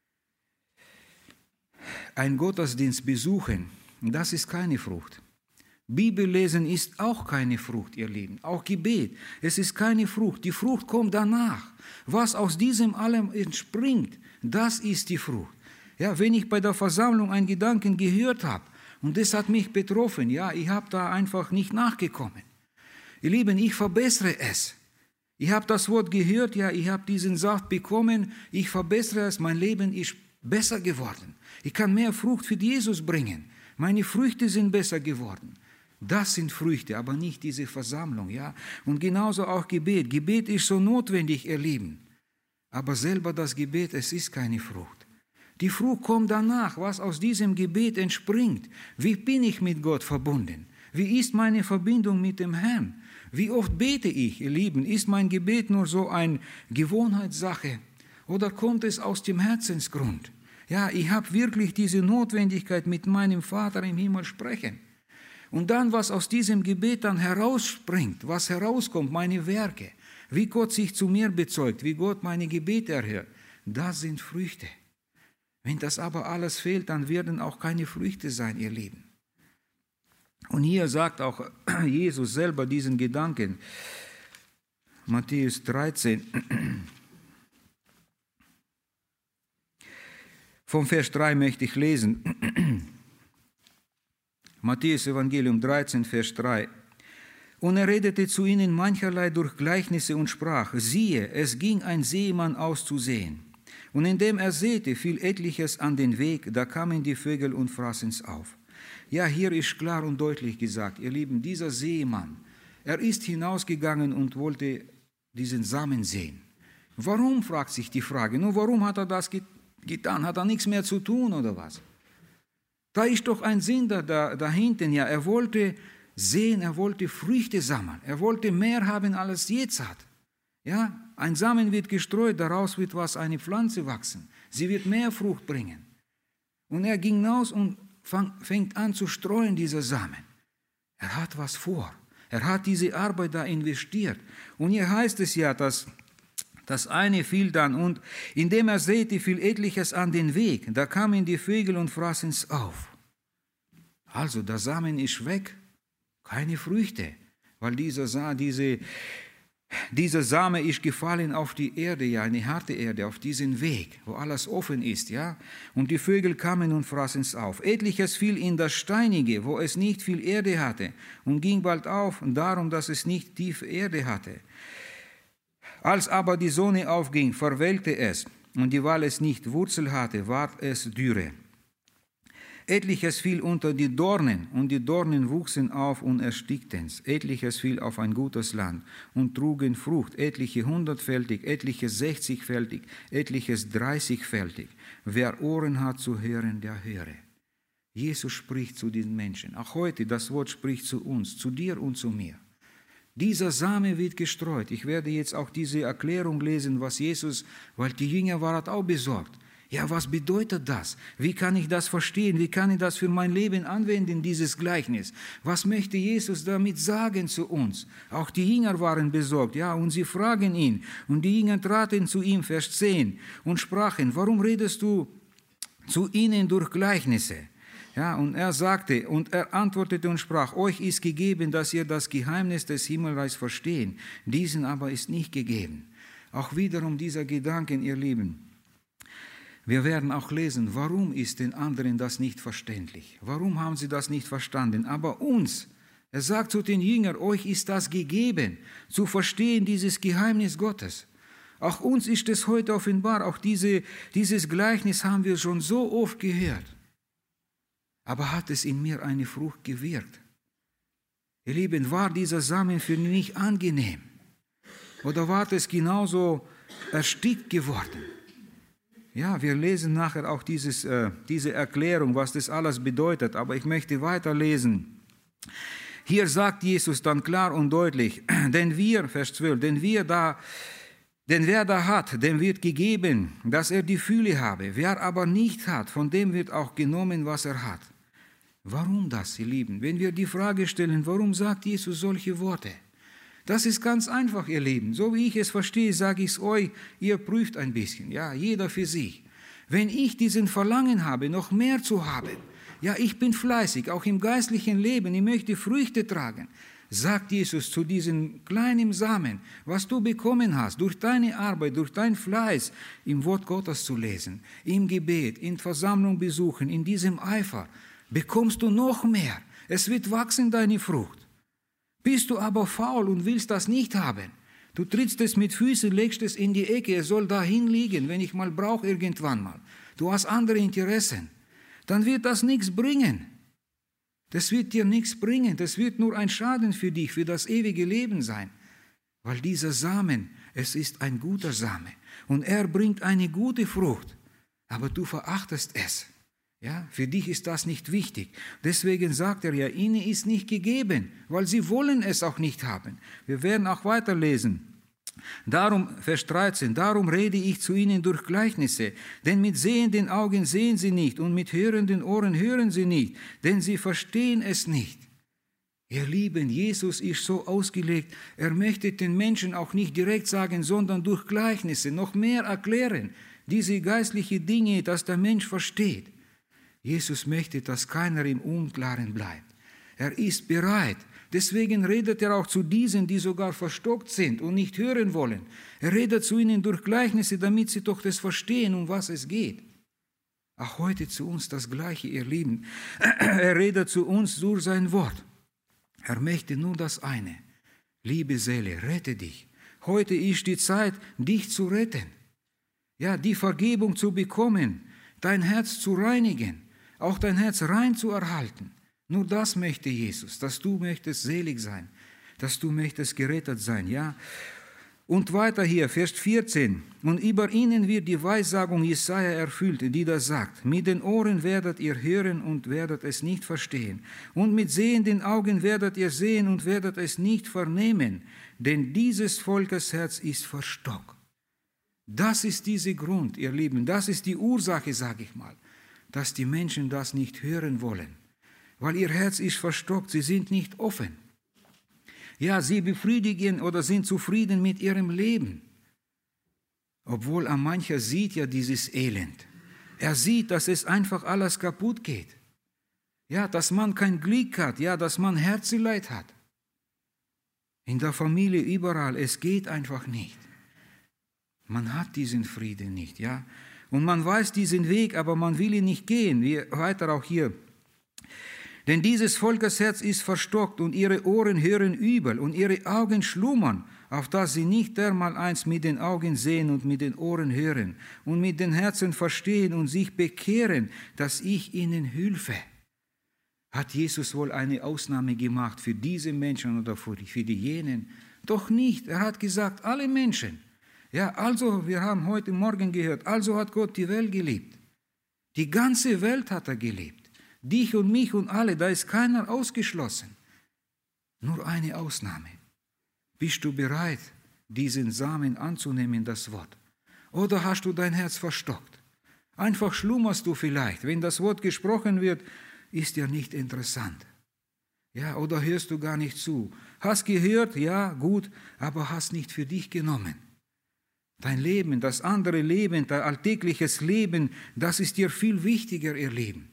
[SPEAKER 1] Ein Gottesdienst besuchen, das ist keine Frucht. Bibellesen ist auch keine Frucht, ihr Lieben. Auch Gebet, es ist keine Frucht. Die Frucht kommt danach. Was aus diesem allem entspringt, das ist die Frucht. Ja, wenn ich bei der Versammlung einen Gedanken gehört habe und das hat mich betroffen, ja, ich habe da einfach nicht nachgekommen. Ihr Lieben, ich verbessere es. Ich habe das Wort gehört, ja, ich habe diesen Saft bekommen, ich verbessere es, mein Leben ist besser geworden. Ich kann mehr Frucht für Jesus bringen. Meine Früchte sind besser geworden. Das sind Früchte, aber nicht diese Versammlung, ja. Und genauso auch Gebet. Gebet ist so notwendig, ihr Lieben. Aber selber das Gebet, es ist keine Frucht. Die Frucht kommt danach, was aus diesem Gebet entspringt. Wie bin ich mit Gott verbunden? Wie ist meine Verbindung mit dem Herrn? Wie oft bete ich, ihr Lieben? Ist mein Gebet nur so eine Gewohnheitssache? Oder kommt es aus dem Herzensgrund? Ja, ich habe wirklich diese Notwendigkeit, mit meinem Vater im Himmel sprechen. Und dann, was aus diesem Gebet dann herausspringt, was herauskommt, meine Werke, wie Gott sich zu mir bezeugt, wie Gott meine Gebete erhört, das sind Früchte. Wenn das aber alles fehlt, dann werden auch keine Früchte sein, ihr Lieben. Und hier sagt auch Jesus selber diesen Gedanken, Matthäus 13, vom Vers 3 möchte ich lesen. Matthäus Evangelium 13, Vers 3. Und er redete zu ihnen mancherlei durch Gleichnisse und sprach, siehe, es ging ein Seemann auszusehen. Und indem er säte, fiel etliches an den Weg, da kamen die Vögel und fraßen's auf. Ja, hier ist klar und deutlich gesagt, ihr Lieben, dieser Seemann, er ist hinausgegangen und wollte diesen Samen säen. Warum, fragt sich die Frage, nur warum hat er das getan? Hat er nichts mehr zu tun oder was? Da ist doch ein Sinn da hinten, ja, er wollte sehen, er wollte Früchte sammeln, er wollte mehr haben, als er jetzt hat. Ja, ein Samen wird gestreut, daraus wird eine Pflanze wachsen, sie wird mehr Frucht bringen. Und er ging hinaus und fängt an zu streuen, dieser Samen. Er hat was vor. Er hat diese Arbeit da investiert. Und hier heißt es ja, dass das eine fiel dann und indem er säte, fiel etliches an den Weg. Da kamen die Vögel und fraßen es auf. Also der Samen ist weg, keine Früchte, weil dieser Same ist gefallen auf die Erde, ja, eine harte Erde, auf diesen Weg, wo alles offen ist, ja. Und die Vögel kamen und fraßen es auf. Etliches fiel in das Steinige, wo es nicht viel Erde hatte, und ging bald auf, darum, dass es nicht tiefe Erde hatte. Als aber die Sonne aufging, verwelkte es, und weil es nicht Wurzel hatte, ward es dürre. Etliches fiel unter die Dornen, und die Dornen wuchsen auf und erstickten's. Etliches fiel auf ein gutes Land und trugen Frucht, etliche 100-fältig, etliche 60-fältig, etliches 30-fältig. Wer Ohren hat zu hören, der höre. Jesus spricht zu den Menschen. Auch heute, das Wort spricht zu uns, zu dir und zu mir. Dieser Same wird gestreut. Ich werde jetzt auch diese Erklärung lesen, was Jesus, weil die Jünger waren auch besorgt. Ja, was bedeutet das? Wie kann ich das verstehen? Wie kann ich das für mein Leben anwenden, dieses Gleichnis? Was möchte Jesus damit sagen zu uns? Auch die Jünger waren besorgt, ja, und sie fragen ihn. Und die Jünger traten zu ihm, Vers 10, und sprachen, warum redest du zu ihnen durch Gleichnisse? Ja, und er sagte, und er antwortete und sprach, euch ist gegeben, dass ihr das Geheimnis des Himmelreichs verstehen. Diesen aber ist nicht gegeben. Auch wiederum dieser Gedanken, ihr Lieben. Wir werden auch lesen, warum ist den anderen das nicht verständlich? Warum haben sie das nicht verstanden? Aber uns, Er sagt zu den Jüngern, euch ist das gegeben, zu verstehen dieses Geheimnis Gottes. Auch uns ist es heute offenbar, auch dieses Gleichnis haben wir schon so oft gehört. Aber hat es in mir eine Frucht gewirkt? Ihr Lieben, war dieser Samen für mich angenehm? Oder war es genauso erstickt geworden? Ja, wir lesen nachher auch diese Erklärung, was das alles bedeutet, aber ich möchte weiterlesen. Hier sagt Jesus dann klar und deutlich, Vers 12, denn wer da hat, dem wird gegeben, dass er die Fülle habe. Wer aber nicht hat, von dem wird auch genommen, was er hat. Warum das, ihr Lieben? Wenn wir die Frage stellen, warum sagt Jesus solche Worte? Das ist ganz einfach, ihr Lieben. So wie ich es verstehe, sage ich es euch, ihr prüft ein bisschen, ja, jeder für sich. Wenn ich diesen Verlangen habe, noch mehr zu haben, ja, ich bin fleißig, auch im geistlichen Leben, ich möchte Früchte tragen, sagt Jesus zu diesem kleinen Samen, was du bekommen hast, durch deine Arbeit, durch dein Fleiß, im Wort Gottes zu lesen, im Gebet, in Versammlung besuchen, in diesem Eifer, bekommst du noch mehr. Es wird wachsen, deine Frucht. Bist du aber faul und willst das nicht haben, du trittst es mit Füßen, legst es in die Ecke, es soll dahin liegen, wenn ich mal brauche irgendwann mal. Du hast andere Interessen, dann wird das nichts bringen. Das wird dir nichts bringen, das wird nur ein Schaden für dich, für das ewige Leben sein. Weil dieser Samen, es ist ein guter Same und er bringt eine gute Frucht, aber du verachtest es. Ja, für dich ist das nicht wichtig. Deswegen sagt er ja, ihnen ist nicht gegeben, weil sie wollen es auch nicht haben. Wir werden auch weiterlesen. Darum, Vers 13, darum rede ich zu ihnen durch Gleichnisse, denn mit sehenden Augen sehen sie nicht und mit hörenden Ohren hören sie nicht, denn sie verstehen es nicht. Ihr Lieben, Jesus ist so ausgelegt, er möchte den Menschen auch nicht direkt sagen, sondern durch Gleichnisse noch mehr erklären, diese geistlichen Dinge, dass der Mensch versteht. Jesus möchte, dass keiner im Unklaren bleibt. Er ist bereit. Deswegen redet er auch zu diesen, die sogar verstockt sind und nicht hören wollen. Er redet zu ihnen durch Gleichnisse, damit sie doch das verstehen, um was es geht. Auch heute zu uns das Gleiche, ihr Lieben. Er redet zu uns durch sein Wort. Er möchte nur das eine. Liebe Seele, rette dich. Heute ist die Zeit, dich zu retten. Ja, die Vergebung zu bekommen, dein Herz zu reinigen. Auch dein Herz rein zu erhalten. Nur das möchte Jesus, dass du möchtest selig sein, dass du möchtest gerettet sein, ja. Und weiter hier, Vers 14. Und über ihnen wird die Weissagung Jesaja erfüllt, die da sagt, mit den Ohren werdet ihr hören und werdet es nicht verstehen. Und mit sehenden Augen werdet ihr sehen und werdet es nicht vernehmen, denn dieses Volkes Herz ist verstockt. Das ist dieser Grund, ihr Lieben, das ist die Ursache, sage ich mal, dass die Menschen das nicht hören wollen, weil ihr Herz ist verstockt, sie sind nicht offen. Ja, sie befriedigen oder sind zufrieden mit ihrem Leben, obwohl ein mancher sieht ja dieses Elend. Er sieht, dass es einfach alles kaputt geht. Ja, dass man kein Glück hat, ja, dass man Herzeleid hat. In der Familie, überall, es geht einfach nicht. Man hat diesen Frieden nicht, ja. Und man weiß diesen Weg, aber man will ihn nicht gehen. Weiter auch hier. Denn dieses Volkes Herz ist verstockt und ihre Ohren hören übel und ihre Augen schlummern, auf dass sie nicht dermaleins mit den Augen sehen und mit den Ohren hören und mit den Herzen verstehen und sich bekehren, dass ich ihnen helfe. Hat Jesus wohl eine Ausnahme gemacht für diese Menschen oder für die jenen? Doch nicht. Er hat gesagt, alle Menschen. Ja, also, wir haben heute Morgen gehört, also hat Gott die Welt geliebt. Die ganze Welt hat er geliebt. Dich und mich und alle, da ist keiner ausgeschlossen. Nur eine Ausnahme. Bist du bereit, diesen Samen anzunehmen, das Wort? Oder hast du dein Herz verstockt? Einfach schlummerst du vielleicht. Wenn das Wort gesprochen wird, ist ja nicht interessant. Ja, oder hörst du gar nicht zu. Hast gehört, ja, gut, aber hast nicht für dich genommen. Dein Leben, das andere Leben, dein alltägliches Leben, das ist dir viel wichtiger, ihr Leben.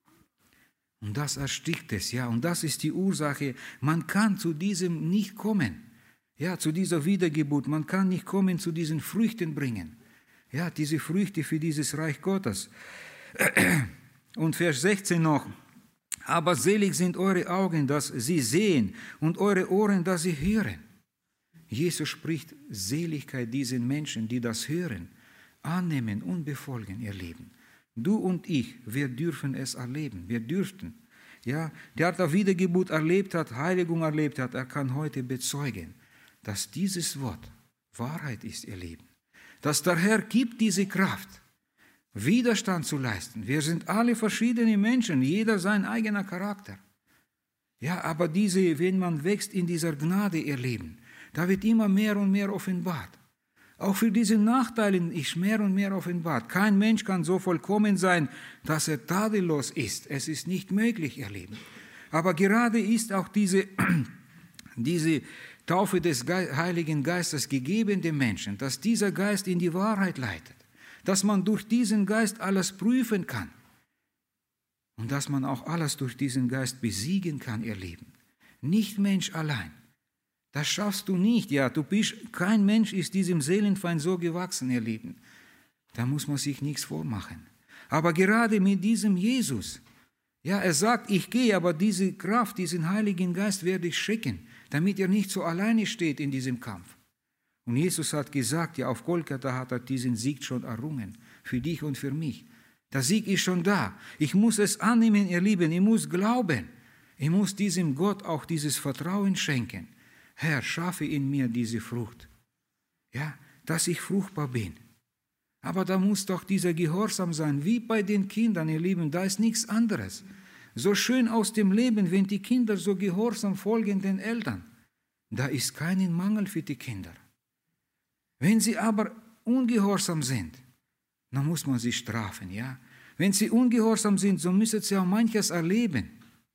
[SPEAKER 1] Und das erstickt es, ja, und das ist die Ursache. Man kann zu diesem nicht kommen, ja, zu dieser Wiedergeburt. Man kann nicht kommen, zu diesen Früchten bringen, ja, diese Früchte für dieses Reich Gottes. Und Vers 16 noch. Aber selig sind eure Augen, dass sie sehen, und eure Ohren, dass sie hören. Jesus spricht Seligkeit diesen Menschen, die das hören, annehmen und befolgen, ihr Leben. Du und ich, wir dürfen es erleben, wir dürften. Ja, der der Wiedergeburt erlebt hat, Heiligung erlebt hat, er kann heute bezeugen, dass dieses Wort Wahrheit ist, ihr Leben. Dass der Herr gibt diese Kraft, Widerstand zu leisten. Wir sind alle verschiedene Menschen, jeder sein eigener Charakter. Ja, aber wenn man wächst in dieser Gnade, ihr Leben, da wird immer mehr und mehr offenbart. Auch für diese Nachteile ist mehr und mehr offenbart. Kein Mensch kann so vollkommen sein, dass er tadellos ist. Es ist nicht möglich, ihr Leben. Aber gerade ist auch diese Taufe des Heiligen Geistes gegeben dem Menschen, dass dieser Geist in die Wahrheit leitet, dass man durch diesen Geist alles prüfen kann und dass man auch alles durch diesen Geist besiegen kann, ihr Leben. Nicht Mensch allein. Das schaffst du nicht. Ja, kein Mensch ist diesem Seelenfeind so gewachsen, ihr Lieben. Da muss man sich nichts vormachen. Aber gerade mit diesem Jesus, ja, er sagt, ich gehe, aber diese Kraft, diesen Heiligen Geist werde ich schicken, damit er nicht so alleine steht in diesem Kampf. Und Jesus hat gesagt, ja, auf Golgatha hat er diesen Sieg schon errungen, für dich und für mich. Der Sieg ist schon da. Ich muss es annehmen, ihr Lieben, ich muss glauben. Ich muss diesem Gott auch dieses Vertrauen schenken. Herr, schaffe in mir diese Frucht, ja, dass ich fruchtbar bin. Aber da muss doch dieser Gehorsam sein, wie bei den Kindern, ihr Lieben, da ist nichts anderes. So schön aus dem Leben, wenn die Kinder so gehorsam folgen den Eltern, da ist kein Mangel für die Kinder. Wenn sie aber ungehorsam sind, dann muss man sie strafen, ja. Wenn sie ungehorsam sind, so müssen sie auch manches erleben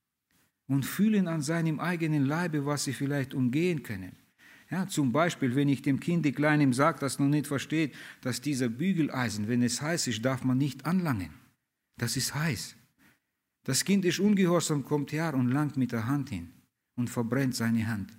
[SPEAKER 1] und fühlen an seinem eigenen Leibe, was sie vielleicht umgehen können. Ja, zum Beispiel, wenn ich dem Kind, die Kleinem, sage, das noch nicht versteht, dass dieser Bügeleisen, wenn es heiß ist, darf man nicht anlangen. Das ist heiß. Das Kind ist ungehorsam, kommt her und langt mit der Hand hin und verbrennt seine Hand.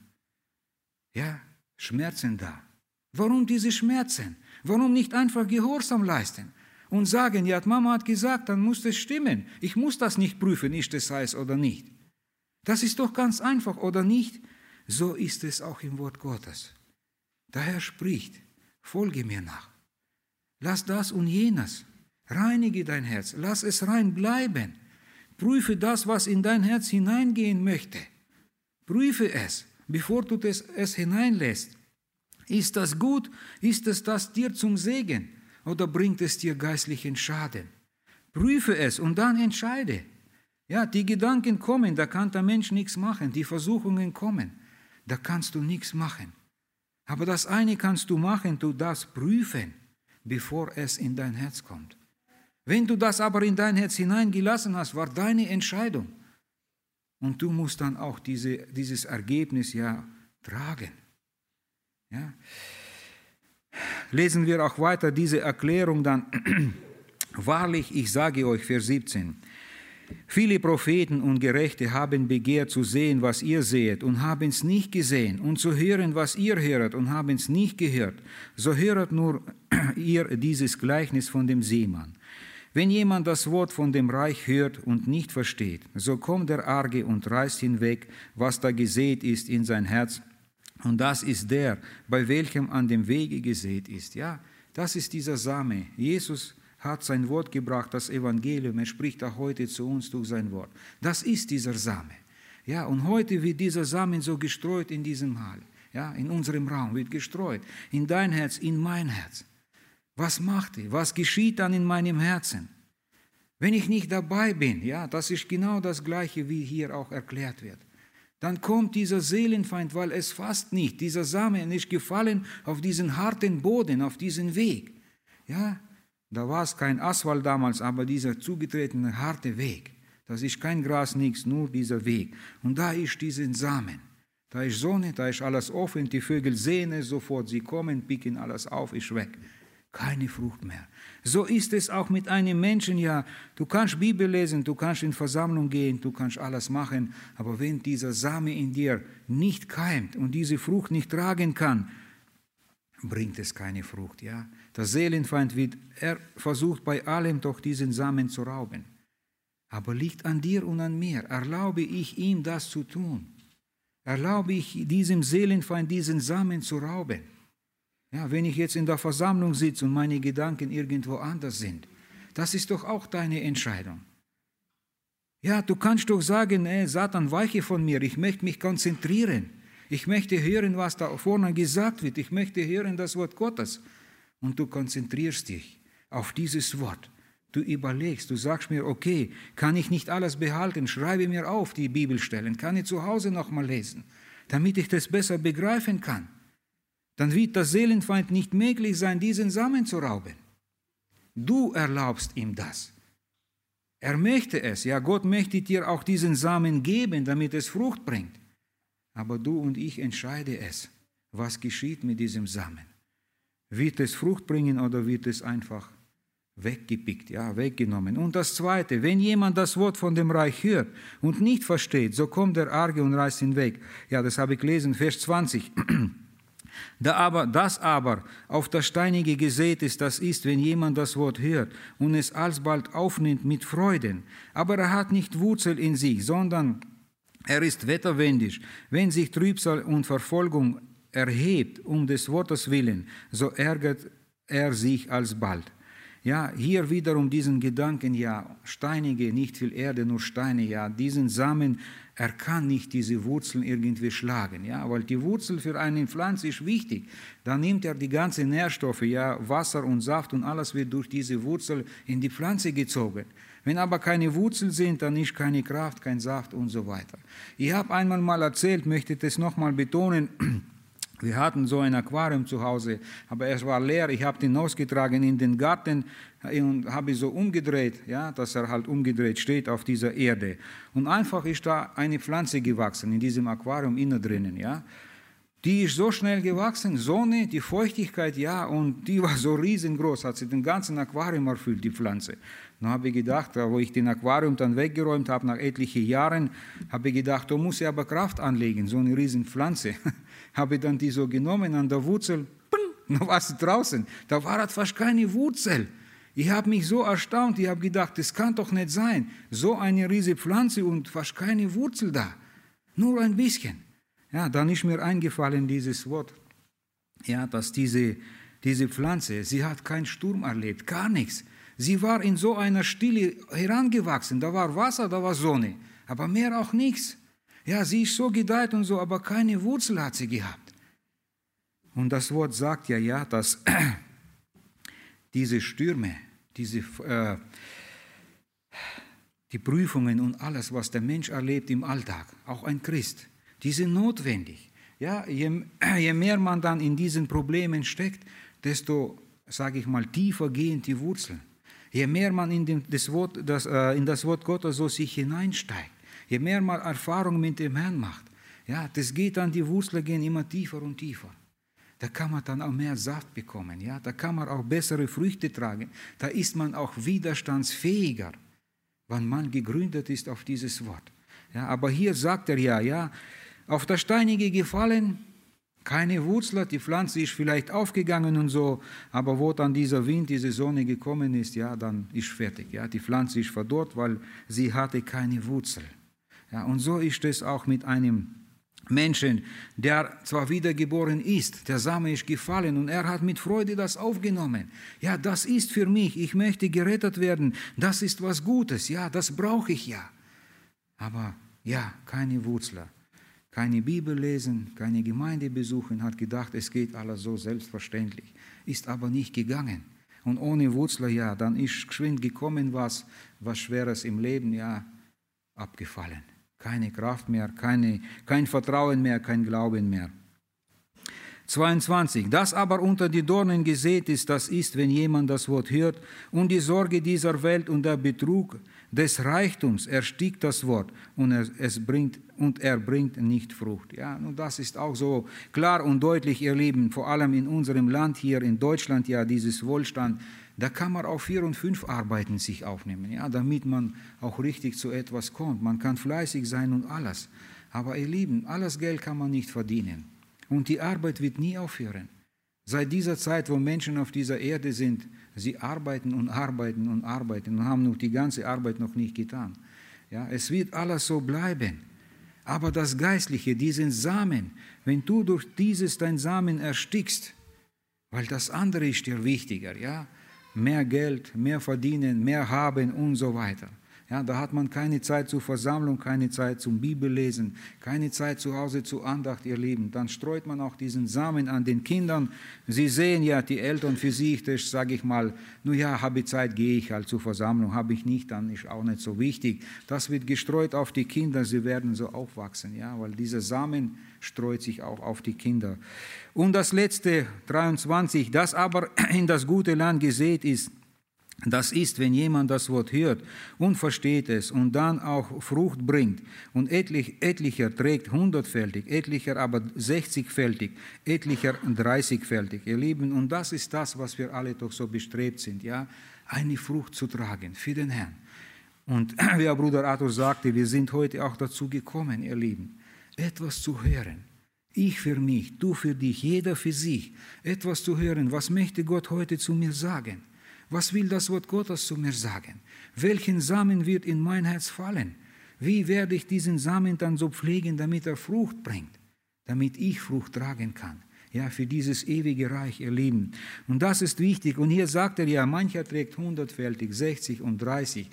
[SPEAKER 1] Ja, Schmerzen da. Warum diese Schmerzen? Warum nicht einfach Gehorsam leisten und sagen, ja, Mama hat gesagt, dann muss es stimmen. Ich muss das nicht prüfen, ist es heiß oder nicht. Das ist doch ganz einfach, oder nicht? So ist es auch im Wort Gottes. Der Herr spricht, folge mir nach. Lass das und jenes. Reinige dein Herz, lass es rein bleiben. Prüfe das, was in dein Herz hineingehen möchte. Prüfe es, bevor du es hineinlässt. Ist das gut? Ist es das dir zum Segen? Oder bringt es dir geistlichen Schaden? Prüfe es und dann entscheide. Ja, die Gedanken kommen, da kann der Mensch nichts machen. Die Versuchungen kommen, da kannst du nichts machen. Aber das eine kannst du machen, du darfst prüfen, bevor es in dein Herz kommt. Wenn du das aber in dein Herz hineingelassen hast, war deine Entscheidung. Und du musst dann auch dieses Ergebnis ja tragen. Ja. Lesen wir auch weiter diese Erklärung dann. Wahrlich, ich sage euch, Vers 17, viele Propheten und Gerechte haben begehrt zu sehen, was ihr seht, und haben es nicht gesehen, und zu hören, was ihr hört, und haben es nicht gehört. So höret nur ihr dieses Gleichnis von dem Seemann. Wenn jemand das Wort von dem Reich hört und nicht versteht, so kommt der Arge und reißt hinweg, was da gesät ist in sein Herz. Und das ist der, bei welchem an dem Wege gesät ist. Ja, das ist dieser Same. Jesus hat sein Wort gebracht, das Evangelium. Er spricht auch heute zu uns durch sein Wort. Das ist dieser Same. Ja, und heute wird dieser Samen so gestreut in diesem Hall. Ja, in unserem Raum wird gestreut. In dein Herz, in mein Herz. Was macht er? Was geschieht dann in meinem Herzen? Wenn ich nicht dabei bin, ja, das ist genau das Gleiche, wie hier auch erklärt wird. Dann kommt dieser Seelenfeind, weil es fast nicht. Dieser Samen ist gefallen auf diesen harten Boden, auf diesen Weg. Ja, da war es kein Asphalt damals, aber dieser zugetretene harte Weg. Das ist kein Gras, nichts, nur dieser Weg. Und da ist diesen Samen. Da ist Sonne, da ist alles offen, die Vögel sehen es sofort, sie kommen, picken alles auf, ist weg. Keine Frucht mehr. So ist es auch mit einem Menschen, ja, du kannst Bibel lesen, du kannst in Versammlung gehen, du kannst alles machen, aber wenn dieser Same in dir nicht keimt und diese Frucht nicht tragen kann, bringt es keine Frucht, ja. Der Seelenfeind er versucht bei allem doch diesen Samen zu rauben. Aber liegt an dir und an mir. Erlaube ich ihm, das zu tun? Erlaube ich diesem Seelenfeind, diesen Samen zu rauben? Ja, wenn ich jetzt in der Versammlung sitze und meine Gedanken irgendwo anders sind, das ist doch auch deine Entscheidung. Ja, du kannst doch sagen, Satan, weiche von mir, ich möchte mich konzentrieren. Ich möchte hören, was da vorne gesagt wird. Ich möchte hören das Wort Gottes. Und du konzentrierst dich auf dieses Wort. Du überlegst, du sagst mir, okay, kann ich nicht alles behalten? Schreibe mir auf die Bibelstellen, kann ich zu Hause nochmal lesen, damit ich das besser begreifen kann. Dann wird das Seelenfeind nicht möglich sein, diesen Samen zu rauben. Du erlaubst ihm das. Er möchte es, ja, Gott möchte dir auch diesen Samen geben, damit es Frucht bringt. Aber du und ich entscheiden es, was geschieht mit diesem Samen. Wird es Frucht bringen oder wird es einfach weggepickt, ja, weggenommen? Und das Zweite, wenn jemand das Wort von dem Reich hört und nicht versteht, so kommt der Arge und reißt ihn weg. Ja, das habe ich gelesen, Vers 20. Das aber auf das Steinige gesät ist, das ist, wenn jemand das Wort hört und es alsbald aufnimmt mit Freuden. Aber er hat nicht Wurzel in sich, sondern er ist wetterwendig. Wenn sich Trübsal und Verfolgung erhebt um des Wortes willen, so ärgert er sich alsbald. Ja, hier wiederum diesen Gedanken, ja, steinige, nicht viel Erde, nur Steine, ja, diesen Samen, er kann nicht diese Wurzeln irgendwie schlagen, ja, weil die Wurzel für eine Pflanze ist wichtig. Da nimmt er die ganzen Nährstoffe, ja, Wasser und Saft und alles wird durch diese Wurzel in die Pflanze gezogen. Wenn aber keine Wurzeln sind, dann ist keine Kraft, kein Saft und so weiter. Ich habe einmal mal erzählt, möchte das nochmal betonen. Wir hatten so ein Aquarium zu Hause, aber es war leer. Ich habe den ausgetragen in den Garten und habe so umgedreht, ja, dass er halt umgedreht steht auf dieser Erde. Und einfach ist da eine Pflanze gewachsen in diesem Aquarium innen drinnen, ja. Die ist so schnell gewachsen, Sonne, die Feuchtigkeit, ja, und die war so riesengroß, hat sie den ganzen Aquarium erfüllt, die Pflanze. Dann habe ich gedacht, wo ich den Aquarium dann weggeräumt habe, nach etlichen Jahren, habe ich gedacht, da muss ich aber Kraft anlegen, so eine Riesenpflanze. Habe ich dann die so genommen an der Wurzel, dann war sie draußen, da war halt fast keine Wurzel. Ich habe mich so erstaunt, ich habe gedacht, das kann doch nicht sein, so eine riesige Pflanze und fast keine Wurzel da, nur ein bisschen. Ja, dann ist mir eingefallen dieses Wort, ja, dass diese Pflanze, sie hat keinen Sturm erlebt, gar nichts. Sie war in so einer Stille herangewachsen, da war Wasser, da war Sonne, aber mehr auch nichts. Ja, sie ist so gedeiht und so, aber keine Wurzel hat sie gehabt. Und das Wort sagt ja, dass diese Stürme, die Prüfungen und alles, was der Mensch erlebt im Alltag, auch ein Christ, die sind notwendig. Ja, je mehr man dann in diesen Problemen steckt, desto, sage ich mal, tiefer gehen die Wurzeln. Je mehr man in das Wort Gottes so sich hineinsteigt, je mehr man Erfahrung mit dem Herrn macht, ja, das geht dann, die Wurzeln gehen immer tiefer und tiefer. Da kann man dann auch mehr Saft bekommen, ja, da kann man auch bessere Früchte tragen, da ist man auch widerstandsfähiger, wenn man gegründet ist auf dieses Wort. Ja, aber hier sagt er ja, auf das Steinige gefallen, keine Wurzel, die Pflanze ist vielleicht aufgegangen und so, aber wo dann dieser Wind, diese Sonne gekommen ist, ja, dann ist fertig. Ja, die Pflanze ist verdorrt, weil sie hatte keine Wurzel. Ja, und so ist es auch mit einem Menschen, der zwar wiedergeboren ist, der Same ist gefallen und er hat mit Freude das aufgenommen. Ja, das ist für mich, ich möchte gerettet werden, das ist was Gutes, ja, das brauche ich ja. Aber ja, keine Wurzel. Keine Bibel lesen, keine Gemeinde besuchen, hat gedacht, es geht alles so selbstverständlich. Ist aber nicht gegangen. Und ohne Wurzel, ja, dann ist geschwind gekommen was Schweres im Leben, ja, abgefallen. Keine Kraft mehr, kein Vertrauen mehr, kein Glauben mehr. 22. Das aber unter die Dornen gesät ist, das ist, wenn jemand das Wort hört und die Sorge dieser Welt und der Betrug des Reichtums erstickt das Wort und er bringt nicht Frucht. Ja, und das ist auch so klar und deutlich, ihr Lieben, vor allem in unserem Land hier in Deutschland, ja, dieses Wohlstand, da kann man auch 4 und 5 Arbeiten sich aufnehmen, ja, damit man auch richtig zu etwas kommt. Man kann fleißig sein und alles. Aber ihr Lieben, alles Geld kann man nicht verdienen. Und die Arbeit wird nie aufhören. Seit dieser Zeit, wo Menschen auf dieser Erde sind, sie arbeiten und arbeiten und arbeiten und haben noch die ganze Arbeit noch nicht getan. Ja, es wird alles so bleiben. Aber das Geistliche, diesen Samen, wenn du durch dieses dein Samen erstickst, weil das andere ist dir wichtiger, ja, mehr Geld, mehr verdienen, mehr haben und so weiter. Ja, da hat man keine Zeit zur Versammlung, keine Zeit zum Bibellesen, keine Zeit zu Hause zur Andacht, ihr Lieben. Dann streut man auch diesen Samen an den Kindern. Sie sehen ja, die Eltern für sich, das sage ich mal, nur ja, habe ich Zeit, gehe ich halt zur Versammlung, habe ich nicht, dann ist auch nicht so wichtig. Das wird gestreut auf die Kinder, sie werden so aufwachsen, ja, weil dieser Samen streut sich auch auf die Kinder. Und das letzte, 23, das aber in das gute Land gesät ist, das ist, wenn jemand das Wort hört und versteht es und dann auch Frucht bringt und etlicher trägt 100-fältig, etlicher aber 60-fältig, etlicher 30-fältig. Ihr Lieben, und das ist das, was wir alle doch so bestrebt sind, ja, eine Frucht zu tragen für den Herrn. Und wie Bruder Arthur sagte, wir sind heute auch dazu gekommen, ihr Lieben, etwas zu hören. Ich für mich, du für dich, jeder für sich, etwas zu hören. Was möchte Gott heute zu mir sagen? Was will das Wort Gottes zu mir sagen? Welchen Samen wird in mein Herz fallen? Wie werde ich diesen Samen dann so pflegen, damit er Frucht bringt? Damit ich Frucht tragen kann. Ja, für dieses ewige Reich, ihr Lieben. Und das ist wichtig. Und hier sagt er ja, mancher trägt 100-fältig, 60 und 30.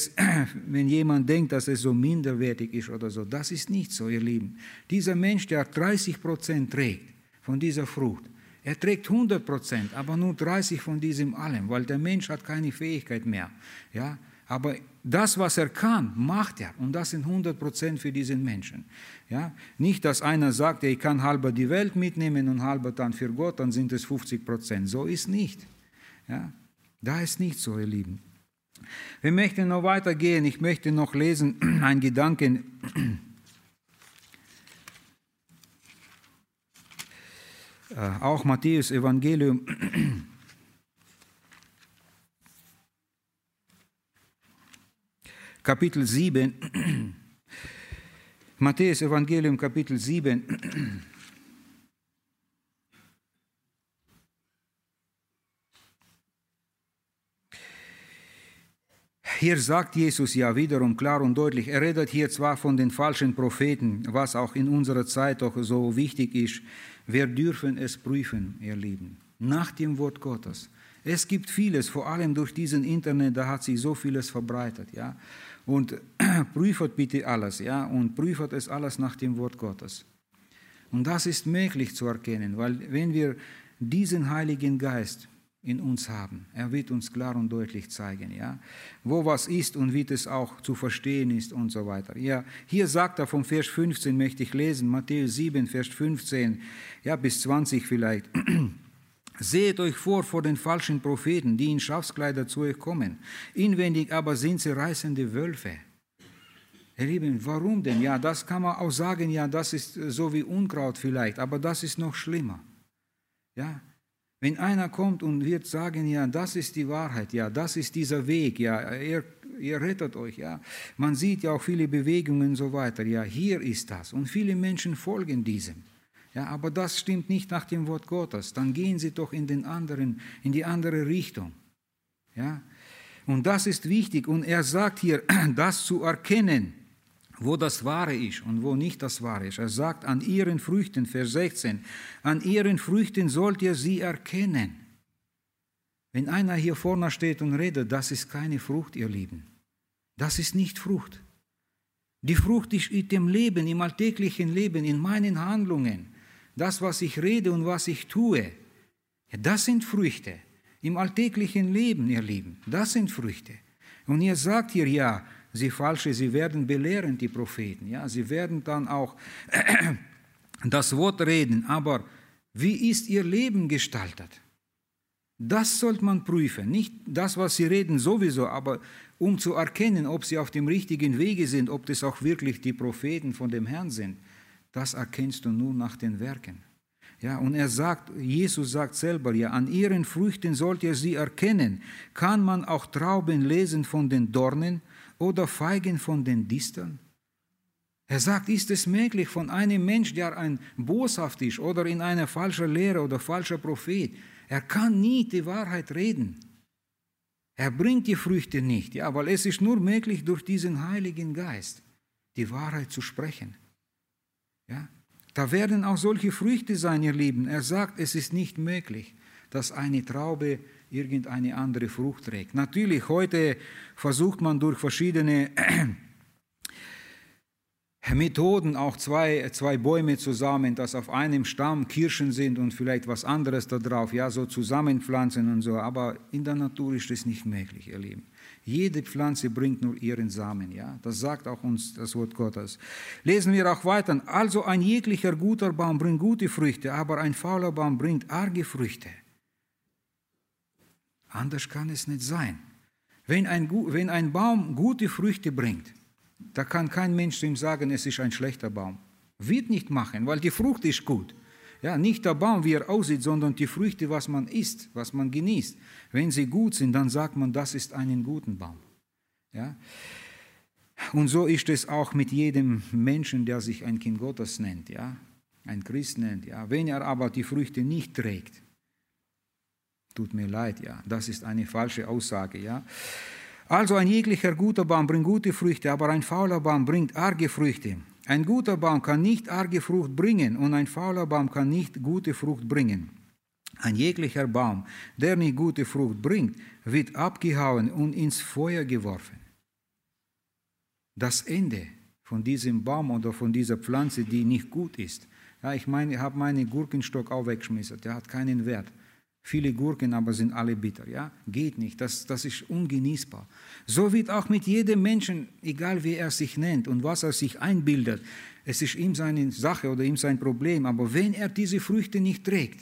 [SPEAKER 1] Wenn jemand denkt, dass es so minderwertig ist oder so, das ist nicht so, ihr Lieben. Dieser Mensch, der 30% trägt von dieser Frucht, er trägt 100%, aber nur 30% von diesem allem, weil der Mensch hat keine Fähigkeit mehr. Ja? Aber das, was er kann, macht er. Und das sind 100% für diesen Menschen. Ja? Nicht, dass einer sagt, ich kann halber die Welt mitnehmen und halber dann für Gott, dann sind es 50%. So ist nicht. Ja? Da ist nicht so, ihr Lieben. Wir möchten noch weitergehen. Ich möchte noch lesen, ein Gedanken. Auch Matthäus Evangelium, Kapitel 7, Matthäus Evangelium, Kapitel 7, hier sagt Jesus ja wiederum klar und deutlich, er redet hier zwar von den falschen Propheten, was auch in unserer Zeit doch so wichtig ist. Wir dürfen es prüfen, ihr Lieben, nach dem Wort Gottes. Es gibt vieles, vor allem durch diesen Internet, da hat sich so vieles verbreitet, ja. Und prüft bitte alles, ja, und prüft es alles nach dem Wort Gottes. Und das ist möglich zu erkennen, weil wenn wir diesen Heiligen Geist in uns haben, er wird uns klar und deutlich zeigen, ja, wo was ist und wie es auch zu verstehen ist und so weiter. Ja, hier sagt er vom Vers 15, möchte ich lesen, Matthäus 7, Vers 15, ja, bis 20 vielleicht. Seht euch vor den falschen Propheten, die in Schafskleider zu euch kommen. Inwendig aber sind sie reißende Wölfe. Ihr Lieben, warum denn? Ja, das kann man auch sagen, ja, das ist so wie Unkraut vielleicht, aber das ist noch schlimmer. Ja, wenn einer kommt und wird sagen, ja, das ist die Wahrheit, ja, das ist dieser Weg, ja, ihr rettet euch, ja. Man sieht ja auch viele Bewegungen und so weiter, ja, hier ist das. Und viele Menschen folgen diesem. Ja, aber das stimmt nicht nach dem Wort Gottes. Dann gehen sie doch in die andere Richtung. Ja, und das ist wichtig. Und er sagt hier, das zu erkennen, wo das Wahre ist und wo nicht das Wahre ist. Er sagt, an ihren Früchten, Vers 16, an ihren Früchten sollt ihr sie erkennen. Wenn einer hier vorne steht und redet, das ist keine Frucht, ihr Lieben. Das ist nicht Frucht. Die Frucht ist in dem Leben, im alltäglichen Leben, in meinen Handlungen. Das, was ich rede und was ich tue, ja, das sind Früchte. Im alltäglichen Leben, ihr Lieben, das sind Früchte. Und ihr sagt hier, ja, sie werden belehren, die Propheten. Ja, sie werden dann auch das Wort reden. Aber wie ist ihr Leben gestaltet? Das sollte man prüfen. Nicht das, was sie reden, sowieso, aber um zu erkennen, ob sie auf dem richtigen Wege sind, ob das auch wirklich die Propheten von dem Herrn sind. Das erkennst du nur nach den Werken. Ja, und Jesus sagt selber, ja, an ihren Früchten sollt ihr sie erkennen. Kann man auch Trauben lesen von den Dornen oder Feigen von den Disteln? Er sagt, ist es möglich von einem Mensch, der ein boshaft ist oder in einer falschen Lehre oder falscher Prophet, er kann nie die Wahrheit reden. Er bringt die Früchte nicht, ja, weil es ist nur möglich, durch diesen Heiligen Geist die Wahrheit zu sprechen. Ja, da werden auch solche Früchte sein, ihr Lieben. Er sagt, es ist nicht möglich, dass eine Traube irgendeine andere Frucht trägt. Natürlich, heute versucht man durch verschiedene Methoden auch zwei Bäume zusammen, dass auf einem Stamm Kirschen sind und vielleicht was anderes da drauf, ja, so zusammenpflanzen und so. Aber in der Natur ist das nicht möglich, ihr Lieben. Jede Pflanze bringt nur ihren Samen, ja. Das sagt auch uns das Wort Gottes. Lesen wir auch weiter. Also ein jeglicher guter Baum bringt gute Früchte, aber ein fauler Baum bringt arge Früchte. Anders kann es nicht sein. Wenn ein Baum gute Früchte bringt, da kann kein Mensch zu ihm sagen, es ist ein schlechter Baum. Wird nicht machen, weil die Frucht ist gut. Ja, nicht der Baum, wie er aussieht, sondern die Früchte, was man isst, was man genießt. Wenn sie gut sind, dann sagt man, das ist ein guter Baum. Ja? Und so ist es auch mit jedem Menschen, der sich ein Kind Gottes nennt, ja? Ein Christ nennt. Ja? Wenn er aber die Früchte nicht trägt, tut mir leid, ja, das ist eine falsche Aussage, ja. Also ein jeglicher guter Baum bringt gute Früchte, aber ein fauler Baum bringt arge Früchte. Ein guter Baum kann nicht arge Frucht bringen und ein fauler Baum kann nicht gute Frucht bringen. Ein jeglicher Baum, der nicht gute Frucht bringt, wird abgehauen und ins Feuer geworfen. Das Ende von diesem Baum oder von dieser Pflanze, die nicht gut ist. Ja, ich habe meinen Gurkenstock auch weggeschmissen, der hat keinen Wert. Viele Gurken, aber sind alle bitter. Ja? Geht nicht, das ist ungenießbar. So wird auch mit jedem Menschen, egal wie er sich nennt und was er sich einbildet, es ist ihm seine Sache oder ihm sein Problem, aber wenn er diese Früchte nicht trägt,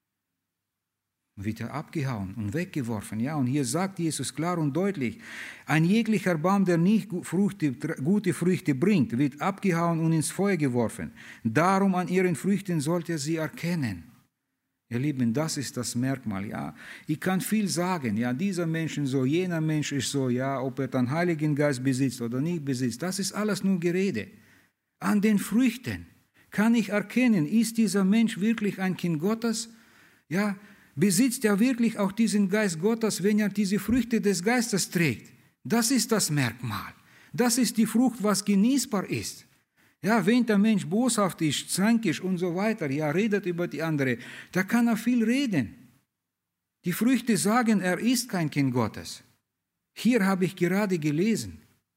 [SPEAKER 1] wird er abgehauen und weggeworfen. Ja? Und hier sagt Jesus klar und deutlich, ein jeglicher Baum, der nicht gute Früchte bringt, wird abgehauen und ins Feuer geworfen. Darum an ihren Früchten sollt ihr sie erkennen. Ihr Lieben, das ist das Merkmal, ja. Ich kann viel sagen, ja, dieser Mensch ist so, jener Mensch ist so, ja, ob er den Heiligen Geist besitzt oder nicht besitzt, das ist alles nur Gerede. An den Früchten kann ich erkennen, ist dieser Mensch wirklich ein Kind Gottes? Ja, besitzt er wirklich auch diesen Geist Gottes, wenn er diese Früchte des Geistes trägt? Das ist das Merkmal. Das ist die Frucht, was genießbar ist. Ja, wenn der Mensch boshaft ist, zänkisch und so weiter, ja, redet über die andere, da kann er viel reden. Die Früchte sagen, er ist kein Kind Gottes. Hier habe ich gerade gelesen.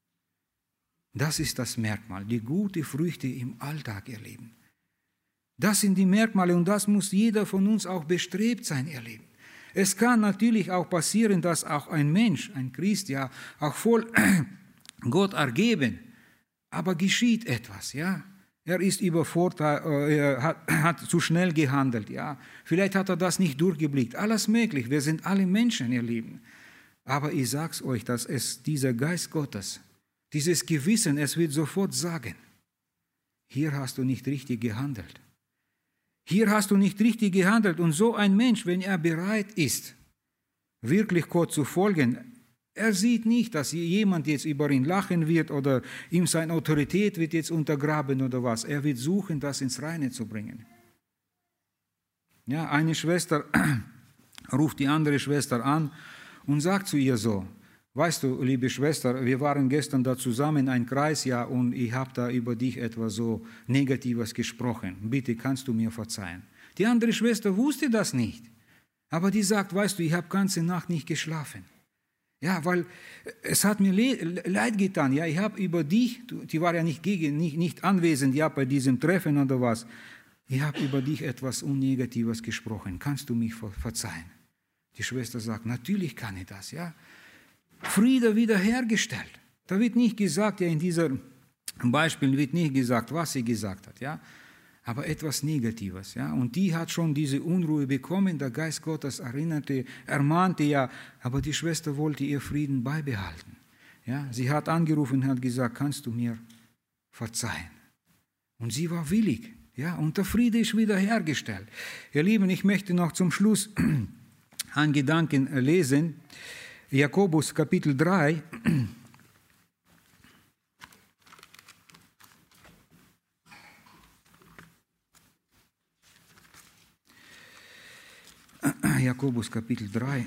[SPEAKER 1] Das ist das Merkmal, die guten Früchte im Alltag erleben. Das sind die Merkmale und das muss jeder von uns auch bestrebt sein, erleben. Es kann natürlich auch passieren, dass auch ein Mensch, ein Christ, ja, auch voll Gott ergeben, aber geschieht etwas, ja. Er ist überfordert, er hat zu schnell gehandelt, ja. Vielleicht hat er das nicht durchgeblickt. Alles möglich, wir sind alle Menschen, ihr Lieben. Aber ich sage es euch, dass es dieser Geist Gottes, dieses Gewissen, es wird sofort sagen, hier hast du nicht richtig gehandelt. Hier hast du nicht richtig gehandelt. Und so ein Mensch, wenn er bereit ist, wirklich Gott zu folgen, er sieht nicht, dass jemand jetzt über ihn lachen wird oder ihm seine Autorität wird jetzt untergraben oder was. Er wird suchen, das ins Reine zu bringen. Ja, eine Schwester ruft die andere Schwester an und sagt zu ihr so, weißt du, liebe Schwester, wir waren gestern da zusammen in einem Kreis, ja, und ich habe da über dich etwas so Negatives gesprochen. Bitte, kannst du mir verzeihen? Die andere Schwester wusste das nicht. Aber die sagt, weißt du, ich habe ganze Nacht nicht geschlafen. Ja, weil es hat mir leid getan. Ja, ich habe über dich, die war ja nicht anwesend, ja, bei diesem Treffen oder was. Ich habe über dich etwas Unnegatives gesprochen. Kannst du mich verzeihen? Die Schwester sagt, natürlich kann ich das, ja. Friede wiederhergestellt. Da wird nicht gesagt, ja, in diesem Beispiel wird nicht gesagt, was sie gesagt hat, ja. Aber etwas Negatives, ja. Und die hat schon diese Unruhe bekommen, der Geist Gottes ermahnte ja, aber die Schwester wollte ihr Frieden beibehalten. Ja. Sie hat angerufen und hat gesagt, kannst du mir verzeihen? Und sie war willig, ja. Und der Friede ist wiederhergestellt. Ihr Lieben, ich möchte noch zum Schluss einen Gedanken lesen. Jakobus Kapitel 3. Jakobus Kapitel 3.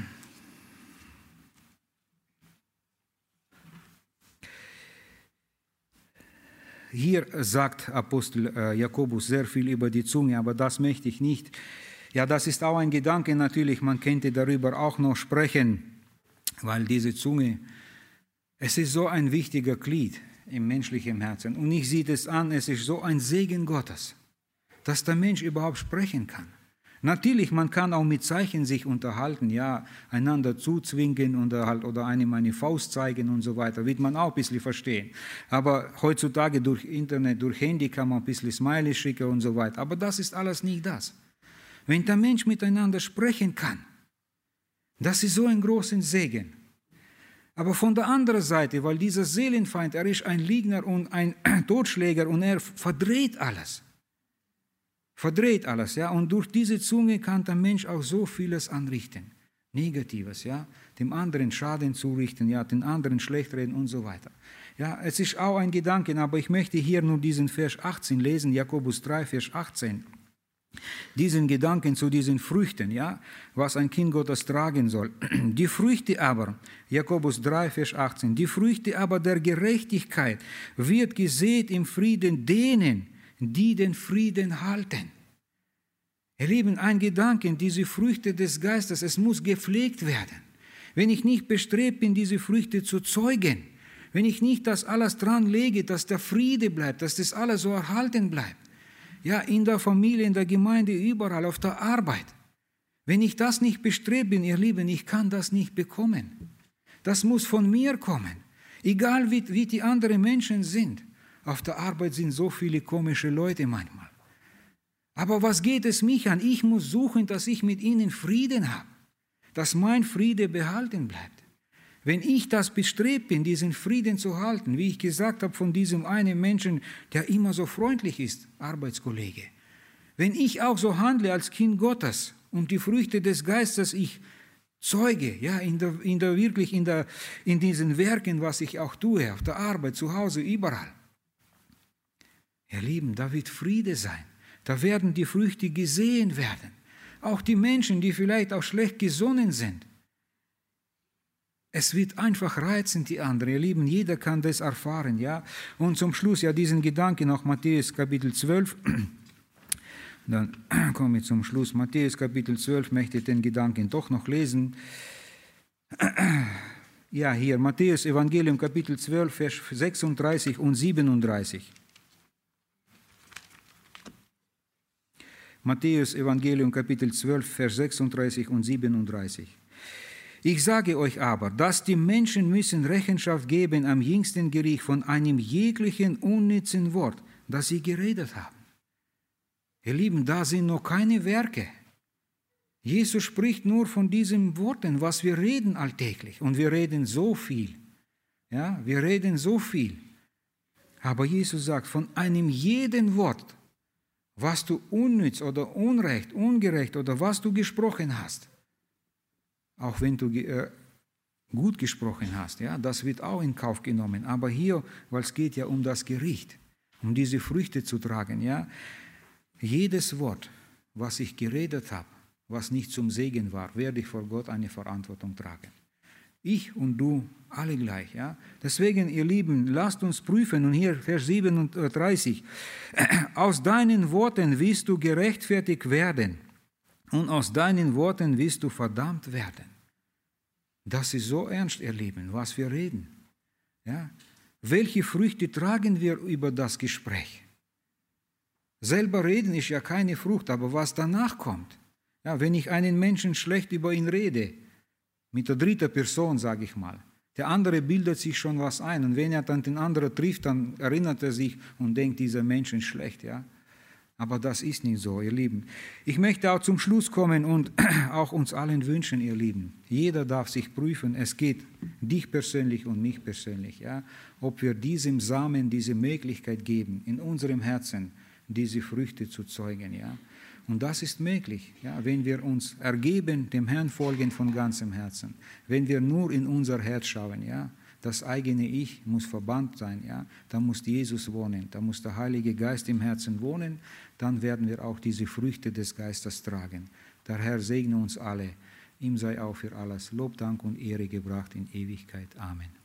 [SPEAKER 1] Hier sagt Apostel Jakobus sehr viel über die Zunge, aber das möchte ich nicht. Ja, das ist auch ein Gedanke natürlich, man könnte darüber auch noch sprechen, weil diese Zunge, es ist so ein wichtiger Glied im menschlichen Herzen. Und ich sehe es an, es ist so ein Segen Gottes, dass der Mensch überhaupt sprechen kann. Natürlich, man kann auch mit Zeichen sich unterhalten, ja, einander zuzwinken oder einem eine Faust zeigen und so weiter, wird man auch ein bisschen verstehen. Aber heutzutage durch Internet, durch Handy kann man ein bisschen Smiley schicken und so weiter. Aber das ist alles nicht das. Wenn der Mensch miteinander sprechen kann, das ist so ein großer Segen. Aber von der anderen Seite, weil dieser Seelenfeind, er ist ein Lügner und ein Totschläger und er verdreht alles. Ja, und durch diese Zunge kann der Mensch auch so vieles anrichten. Negatives, ja, dem anderen Schaden zurichten, ja, den anderen schlecht reden und so weiter. Ja, es ist auch ein Gedanke, aber ich möchte hier nur diesen Vers 18 lesen, Jakobus 3, Vers 18. Diesen Gedanken zu diesen Früchten, ja, was ein Kind Gottes tragen soll. Die Früchte aber, Jakobus 3, Vers 18, die Früchte aber der Gerechtigkeit wird gesät im Frieden denen, die den Frieden halten. Ihr Lieben, ein Gedanke, diese Früchte des Geistes, es muss gepflegt werden. Wenn ich nicht bestrebt bin, diese Früchte zu zeugen, wenn ich nicht das alles dran lege, dass der Friede bleibt, dass das alles so erhalten bleibt, ja, in der Familie, in der Gemeinde, überall, auf der Arbeit. Wenn ich das nicht bestrebt bin, ihr Lieben, ich kann das nicht bekommen. Das muss von mir kommen. Egal wie die anderen Menschen sind. Auf der Arbeit sind so viele komische Leute manchmal. Aber was geht es mich an? Ich muss suchen, dass ich mit ihnen Frieden habe. Dass mein Friede behalten bleibt. Wenn ich das bestrebt bin, diesen Frieden zu halten, wie ich gesagt habe von diesem einen Menschen, der immer so freundlich ist, Arbeitskollege. Wenn ich auch so handle als Kind Gottes und die Früchte des Geistes ich zeuge, ja, in diesen Werken, was ich auch tue, auf der Arbeit, zu Hause, überall. Ihr Lieben, da wird Friede sein. Da werden die Früchte gesehen werden. Auch die Menschen, die vielleicht auch schlecht gesonnen sind. Es wird einfach reizen, die anderen. Ihr Lieben, jeder kann das erfahren, ja. Und zum Schluss, ja, diesen Gedanken noch, Matthäus Kapitel 12. Dann komme ich zum Schluss. Matthäus Kapitel 12, möchte ich den Gedanken doch noch lesen. Ja, hier, Matthäus Evangelium Kapitel 12, Vers 36 und 37. Matthäus Evangelium Kapitel 12, Vers 36 und 37. Ich sage euch aber, dass die Menschen müssen Rechenschaft geben am jüngsten Gericht von einem jeglichen unnützen Wort, das sie geredet haben. Ihr Lieben, da sind noch keine Werke. Jesus spricht nur von diesen Worten, was wir reden alltäglich. Und wir reden so viel. Ja, wir reden so viel. Aber Jesus sagt, von einem jeden Wort, was du unnütz oder unrecht, ungerecht oder was du gesprochen hast, auch wenn du gut gesprochen hast, ja, das wird auch in Kauf genommen. Aber hier, weil es geht ja um das Gericht, um diese Früchte zu tragen, ja, jedes Wort, was ich geredet habe, was nicht zum Segen war, werde ich vor Gott eine Verantwortung tragen. Ich und du, alle gleich. Ja? Deswegen, ihr Lieben, lasst uns prüfen. Und hier Vers 37. Aus deinen Worten wirst du gerechtfertigt werden. Und aus deinen Worten wirst du verdammt werden. Das ist so ernst, ihr Lieben, was wir reden. Ja? Welche Früchte tragen wir über das Gespräch? Selber reden ist ja keine Frucht, aber was danach kommt. Ja, wenn ich einen Menschen schlecht über ihn rede, mit der dritten Person, sage ich mal, der andere bildet sich schon was ein. Und wenn er dann den anderen trifft, dann erinnert er sich und denkt, dieser Mensch ist schlecht. Ja? Aber das ist nicht so, ihr Lieben. Ich möchte auch zum Schluss kommen und auch uns allen wünschen, ihr Lieben. Jeder darf sich prüfen. Es geht dich persönlich und mich persönlich. Ja? Ob wir diesem Samen diese Möglichkeit geben, in unserem Herzen diese Früchte zu zeugen. Ja? Und das ist möglich, ja, wenn wir uns ergeben, dem Herrn folgen von ganzem Herzen. Wenn wir nur in unser Herz schauen, ja, Das eigene Ich muss verbannt sein. Ja? Da muss Jesus wohnen, da muss der Heilige Geist im Herzen wohnen. Dann werden wir auch diese Früchte des Geistes tragen. Der Herr segne uns alle. Ihm sei auch für alles Lob, Dank und Ehre gebracht in Ewigkeit. Amen.